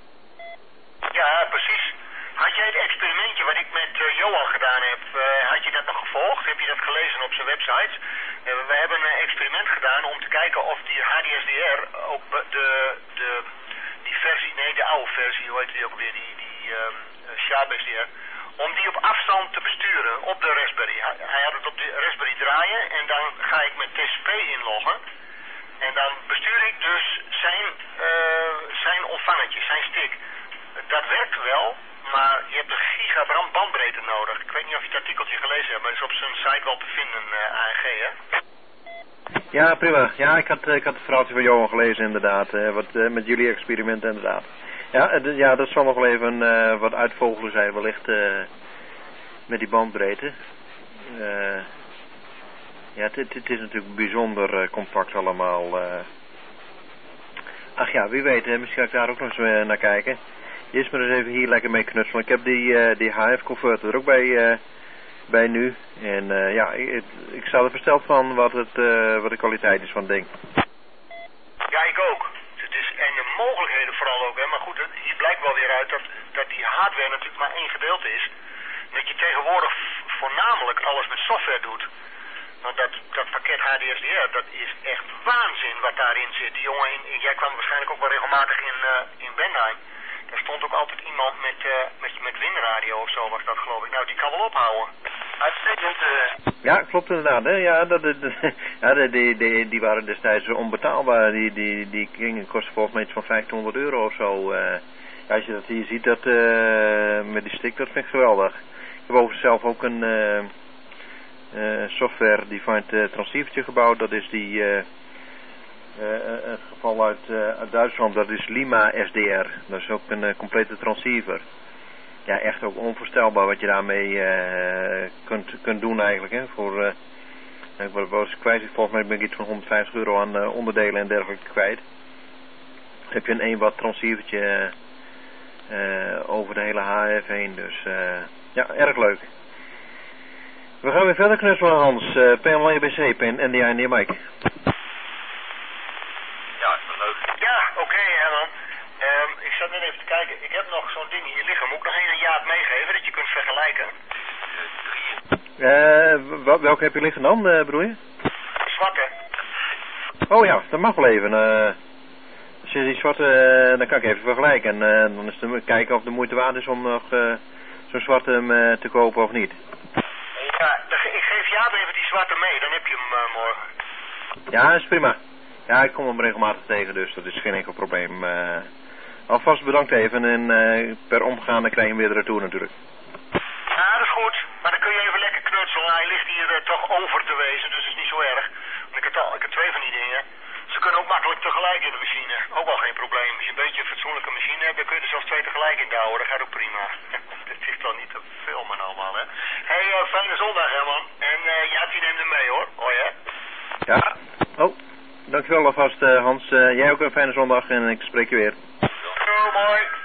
Speaker 4: Ja, precies. Had jij het experimentje wat ik met uh, Johan gedaan heb, uh, had je dat nog gevolgd? Heb je dat gelezen op zijn website? Uh, we hebben een experiment gedaan om te kijken of die H D S D R ook de, de, die versie, nee de oude versie, hoe heet die ook weer, die, die um, Sharp S D R, om die op afstand te besturen op de Raspberry. Hij, hij had het op de Raspberry draaien en dan ga ik met T C P inloggen. En dan bestuur ik dus zijn, uh, zijn ontvangertje, zijn stick. Dat werkt wel. Maar je hebt een gigabrand bandbreedte nodig. Ik weet niet of je het artikeltje gelezen hebt, maar het is op zijn site wel te vinden, uh, A N G, hè?
Speaker 7: Ja, prima. Ja, ik had, ik had het verhaaltje van Johan gelezen inderdaad. Uh, wat, uh, met jullie experimenten inderdaad. Ja, uh, ja, dat zal nog wel even uh, wat uitvogelen zijn wellicht uh, met die bandbreedte. Uh, ja, het is natuurlijk bijzonder uh, compact allemaal. Uh. Ach ja, wie weet, hè, misschien ga ik daar ook nog eens uh, naar kijken. Eerst maar eens even hier lekker mee knutselen. Ik heb die, uh, die H F converter er ook bij, uh, bij nu. En uh, ja, ik, ik sta er versteld van wat, het, uh, wat de kwaliteit is van het ding.
Speaker 4: Ja, ik ook. Het is, en de mogelijkheden vooral ook, hè. Maar goed, het, hier blijkt wel weer uit dat, dat die hardware natuurlijk maar één gedeelte is. Dat je tegenwoordig voornamelijk alles met software doet. Want dat, dat pakket H D S D R, dat is echt waanzin wat daarin zit. Die jongen, in, jij kwam waarschijnlijk ook wel regelmatig in, uh, in Bentheim. Daar stond ook altijd iemand met, uh, met, met windradio of zo was dat, geloof ik. Nou, die kan wel ophouden. Uitstekend. Uh...
Speaker 7: Ja, klopt inderdaad. Hè? Ja, dat, dat, ja die, die, die, die waren destijds onbetaalbaar. Die, die, die gingen kosten volgens mij iets van vijftienhonderd euro of zo. Uh, als je dat hier ziet, dat, uh, met die stick, dat vind ik geweldig. Ik heb overigens zelf ook een uh, uh, software-defined uh, transceivertje gebouwd. Dat is die... Uh, Uh, het geval uit, uh, uit Duitsland, dat is Lima S D R. Dat is ook een uh, complete transceiver. Ja, echt ook onvoorstelbaar wat je daarmee uh, kunt, kunt doen eigenlijk. Hè. Voor, uh, ik was kwijt, volgens mij ben ik iets van honderdvijftig euro aan uh, onderdelen en dergelijke kwijt. Heb je een één watt transceivertje uh, over de hele H F heen. Dus uh, ja, erg leuk. We gaan weer verder knutselen, Hans. Uh, P M L E B C, N D I en Mike.
Speaker 4: Ja, oké, okay, Herman. Um, ik zat net even te kijken. Ik heb nog zo'n ding hier liggen. Moet ik nog even een Jaap meegeven dat je kunt vergelijken?
Speaker 7: Uh, welke heb je liggen dan, uh, broer?
Speaker 4: Zwarte.
Speaker 7: Oh ja, dat mag wel even. Uh, als je die zwarte, uh, dan kan ik even vergelijken. En uh, dan is het kijken of het de moeite waard is om nog uh, zo'n zwarte uh, te kopen of niet.
Speaker 4: Ja, ik geef Jaap even die zwarte mee. Dan heb je hem uh, morgen.
Speaker 7: Ja, dat is prima. Ja, ik kom hem regelmatig tegen, dus dat is geen enkel probleem. Uh, alvast bedankt even en uh, per omgaande krijg je hem weer er retour natuurlijk.
Speaker 4: Ja, dat is goed. Maar dan kun je even lekker knutselen. Hij ligt hier uh, toch over te wezen, dus dat is niet zo erg. Want ik heb, al, ik heb twee van die dingen. Ze kunnen ook makkelijk tegelijk in de machine. Ook al geen probleem. Als je een beetje een fatsoenlijke machine hebt, dan kun je er zelfs twee tegelijk in douwen. Dat gaat ook prima. Dit is dan niet te filmen allemaal, hè. Hé, hey, uh, fijne zondag, Herman. En uh, ja, die neemt hem mee, hoor. Hoi, hè.
Speaker 7: Ja. Oh. Dankjewel alvast, uh, Hans. Uh, jij ook een fijne zondag en ik spreek je weer.
Speaker 4: Zo, mooi.